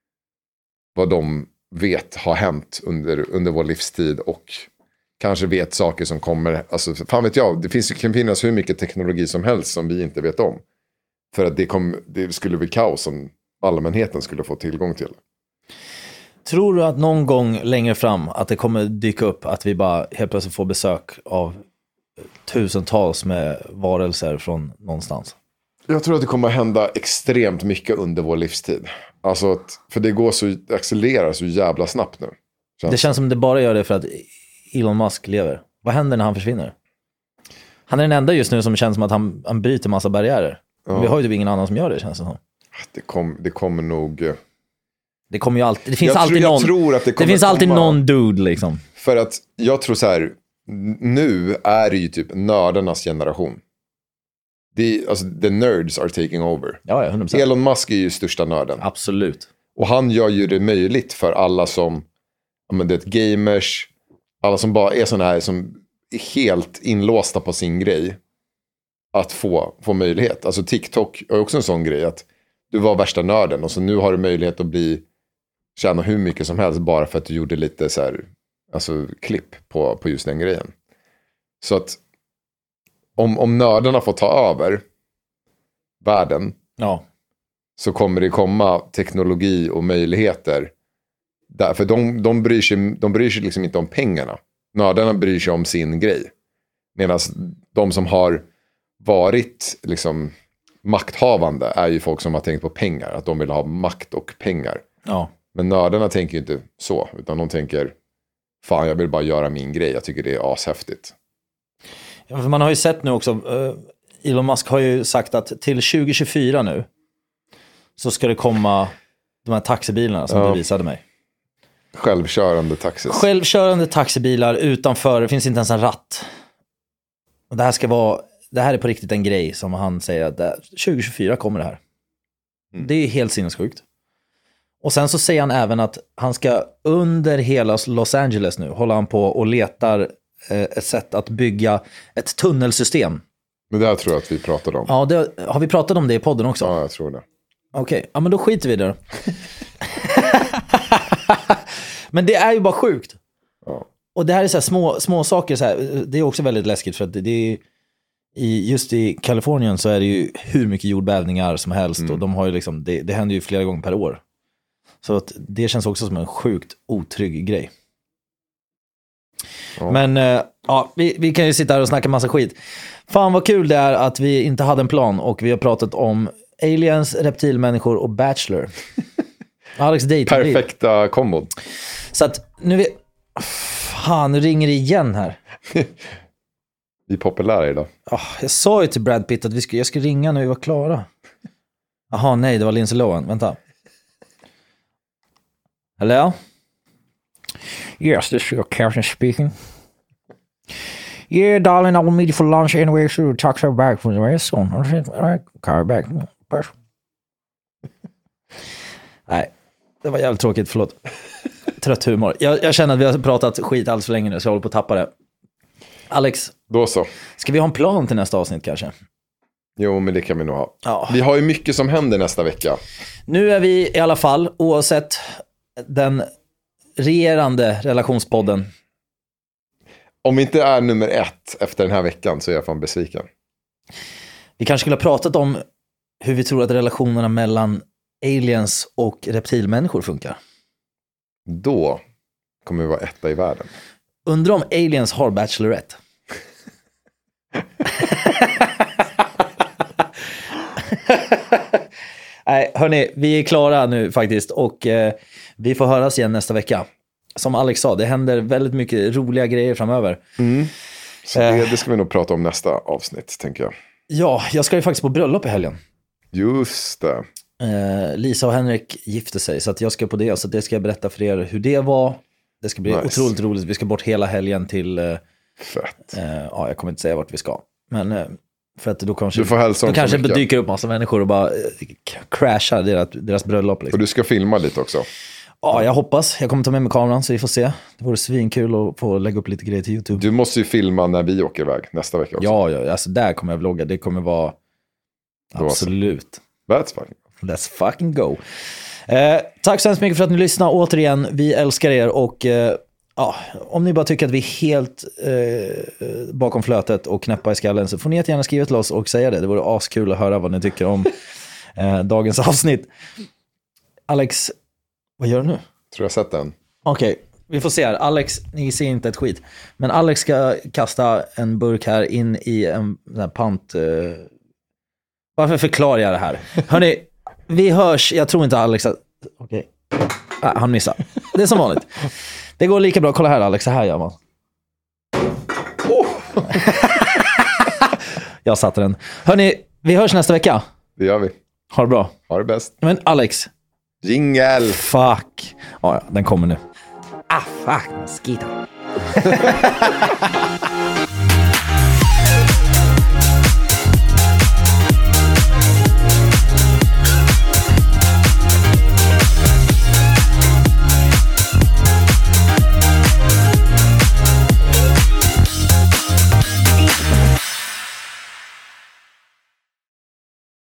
Speaker 1: Vad de vet har hänt under, under vår livstid och kanske vet saker som kommer. Alltså, fan vet jag, det finns, kan finnas hur mycket teknologi som helst som vi inte vet om. För att det, kom, det skulle bli kaos om allmänheten skulle få tillgång till.
Speaker 2: Tror du att någon gång längre fram att det kommer dyka upp att vi bara helt plötsligt får besök av tusentals med varelser från någonstans?
Speaker 1: Jag tror att det kommer att hända extremt mycket under vår livstid. Alltså att, för det går så, accelererar så jävla snabbt nu.
Speaker 2: Känns det känns som det bara gör det för att Elon Musk lever. Vad händer när han försvinner? Han är den enda just nu som känns som att han, han bryter massa barriärer. Ja. Vi har ju typ ingen annan som gör det, känns det som.
Speaker 1: Det, kom, det kommer nog...
Speaker 2: Det kommer ju alltid... Det finns
Speaker 1: jag
Speaker 2: alltid
Speaker 1: tror,
Speaker 2: någon...
Speaker 1: Tror att det,
Speaker 2: det finns alltid
Speaker 1: komma,
Speaker 2: någon dude liksom.
Speaker 1: För att jag tror så här... Nu är det ju typ nördarnas generation. Det är, alltså, the nerds are taking over.
Speaker 2: Ja, ja, hundra procent.
Speaker 1: Elon Musk är ju största nörden.
Speaker 2: Absolut.
Speaker 1: Och han gör ju det möjligt för alla som... Ja, men det är gamers... Alla som bara är såna här som är helt inlåsta på sin grej. Att få, få möjlighet. Alltså TikTok är också en sån grej att du var värsta nörden och så nu har du möjlighet att bli tjäna hur mycket som helst bara för att du gjorde lite så här, alltså klipp på, på just den grejen. Så att om, om nördarna får ta över världen,
Speaker 2: ja,
Speaker 1: så kommer det komma teknologi och möjligheter. Där, för de, de, bryr sig, de bryr sig liksom inte om pengarna. Nördarna bryr sig om sin grej. Medan de som har varit liksom makthavande är ju folk som har tänkt på pengar. Att de vill ha makt och pengar.
Speaker 2: Ja.
Speaker 1: Men nördarna tänker ju inte så, utan de tänker, fan jag vill bara göra min grej, jag tycker det är ashäftigt.
Speaker 2: Ja, för man har ju sett nu också, uh, Elon Musk har ju sagt att till tjugo tjugofyra nu så ska det komma de här taxibilarna som ja. du visade mig.
Speaker 1: Självkörande taxis.
Speaker 2: Självkörande taxibilar utanför, det finns inte ens en ratt. Och det här ska vara, det här är på riktigt en grej som han säger att det, tjugo tjugofyra kommer det här. Mm. Det är helt sinnessjukt. Och sen så säger han även att han ska under hela Los Angeles nu hålla han på och letar eh, ett sätt att bygga ett tunnelsystem.
Speaker 1: Men det här tror jag att vi pratade om.
Speaker 2: Ja, det, har vi pratat om det i podden också?
Speaker 1: Ja, jag tror det.
Speaker 2: Okej, okay. Ja men då skiter vi där. Men det är ju bara sjukt. Ja. Och det här är så här små, små saker så här, det är också väldigt läskigt för att det, det är i, just i Kalifornien så är det ju hur mycket jordbävningar som helst mm. och de har ju liksom, det, det händer ju flera gånger per år. Så att det känns också som en sjukt otrygg grej. Ja. Men äh, ja, vi, vi kan ju sitta här och snacka massa skit. Fan vad kul det är att vi inte hade en plan och vi har pratat om aliens, reptilmänniskor och Bachelor. Alex date.
Speaker 1: Perfekta kombon.
Speaker 2: Så att nu vi... Fan, nu ringer det igen här.
Speaker 1: Vi är populära idag.
Speaker 2: Oh, jag sa ju till Brad Pitt att vi skulle, jag skulle ringa när vi var klara. Jaha, nej, det var Lindsay Lohan. Vänta. Hello?
Speaker 3: Yes, this is your captain speaking. Yeah, darling, I will meet you for lunch anyway, so talk so back from the restaurant. All right, car back.
Speaker 2: Nej, det var jävligt tråkigt, förlåt. Trött humor. Jag, jag känner att vi har pratat skit alls för länge nu, så jag håller på att tappa det. Alex,
Speaker 1: då så.
Speaker 2: Ska vi ha en plan till nästa avsnitt kanske?
Speaker 1: Jo, men det kan vi nog ha.
Speaker 2: Ja.
Speaker 1: Vi har ju mycket som händer nästa vecka.
Speaker 2: Nu är vi i alla fall, oavsett den regerande relationspodden.
Speaker 1: Om vi inte är nummer ett efter den här veckan så är jag fan besviken.
Speaker 2: Vi kanske skulle ha pratat om hur vi tror att relationerna mellan aliens och reptilmänniskor funkar.
Speaker 1: Då kommer vi vara etta i världen.
Speaker 2: Undrar om aliens har Bachelorette. Nej, hörni, vi är klara nu faktiskt och eh, vi får höras igen nästa vecka. Som Alex sa, det händer väldigt mycket roliga grejer framöver.
Speaker 1: Mm. Så det, det ska vi nog prata om nästa avsnitt, tänker jag.
Speaker 2: Ja, jag ska ju faktiskt på bröllop i helgen.
Speaker 1: Just det.
Speaker 2: Eh, Lisa och Henrik gifte sig, så att jag ska på det. Så det ska jag berätta för er hur det var. Det ska bli nice. Otroligt roligt. Vi ska bort hela helgen till... Eh,
Speaker 1: Fett.
Speaker 2: Eh, ja, jag kommer inte säga vart vi ska. Men eh, för att då kanske,
Speaker 1: du får hälsa
Speaker 2: då kanske dyker upp massa människor och bara eh, crashar deras, deras bröllop. Liksom.
Speaker 1: Och du ska filma lite också.
Speaker 2: Ja, jag hoppas. Jag kommer ta med mig kameran så vi får se. Det vore svinkul att få lägga upp lite grejer till YouTube.
Speaker 1: Du måste ju filma när vi åker iväg nästa vecka också.
Speaker 2: Ja, ja, alltså där kommer jag vlogga. Det kommer vara absolut.
Speaker 1: Let's fucking
Speaker 2: go. Let's fucking go. Eh, tack så hemskt mycket för att ni lyssnar återigen. Vi älskar er och eh, ja, om ni bara tycker att vi är helt eh, bakom flötet och knäppa i skallen så får ni gärna skriva till oss och säga det. Det vore askul att höra vad ni tycker om eh, dagens avsnitt. Alex, vad gör du nu?
Speaker 1: Tror jag sett den.
Speaker 2: Okej, okay, vi får se här. Alex, ni ser inte ett skit. Men Alex ska kasta en burk här in i en, en här pant... Eh... Varför förklarar jag det här? Hörrni, vi hörs. Jag tror inte Alex... Okej. Okay. Ah, han missar. Det är som vanligt. Det går lika bra. Kolla här Alex, så här gör man. Oh. Jag satte den. Hörrni, vi hörs nästa vecka.
Speaker 1: Det gör vi.
Speaker 2: Ha det bra.
Speaker 1: Ha det bäst.
Speaker 2: Men Alex.
Speaker 1: Jingle.
Speaker 2: Fuck. Ja, ja, den kommer nu.
Speaker 3: Ah, fuck. Mosquito.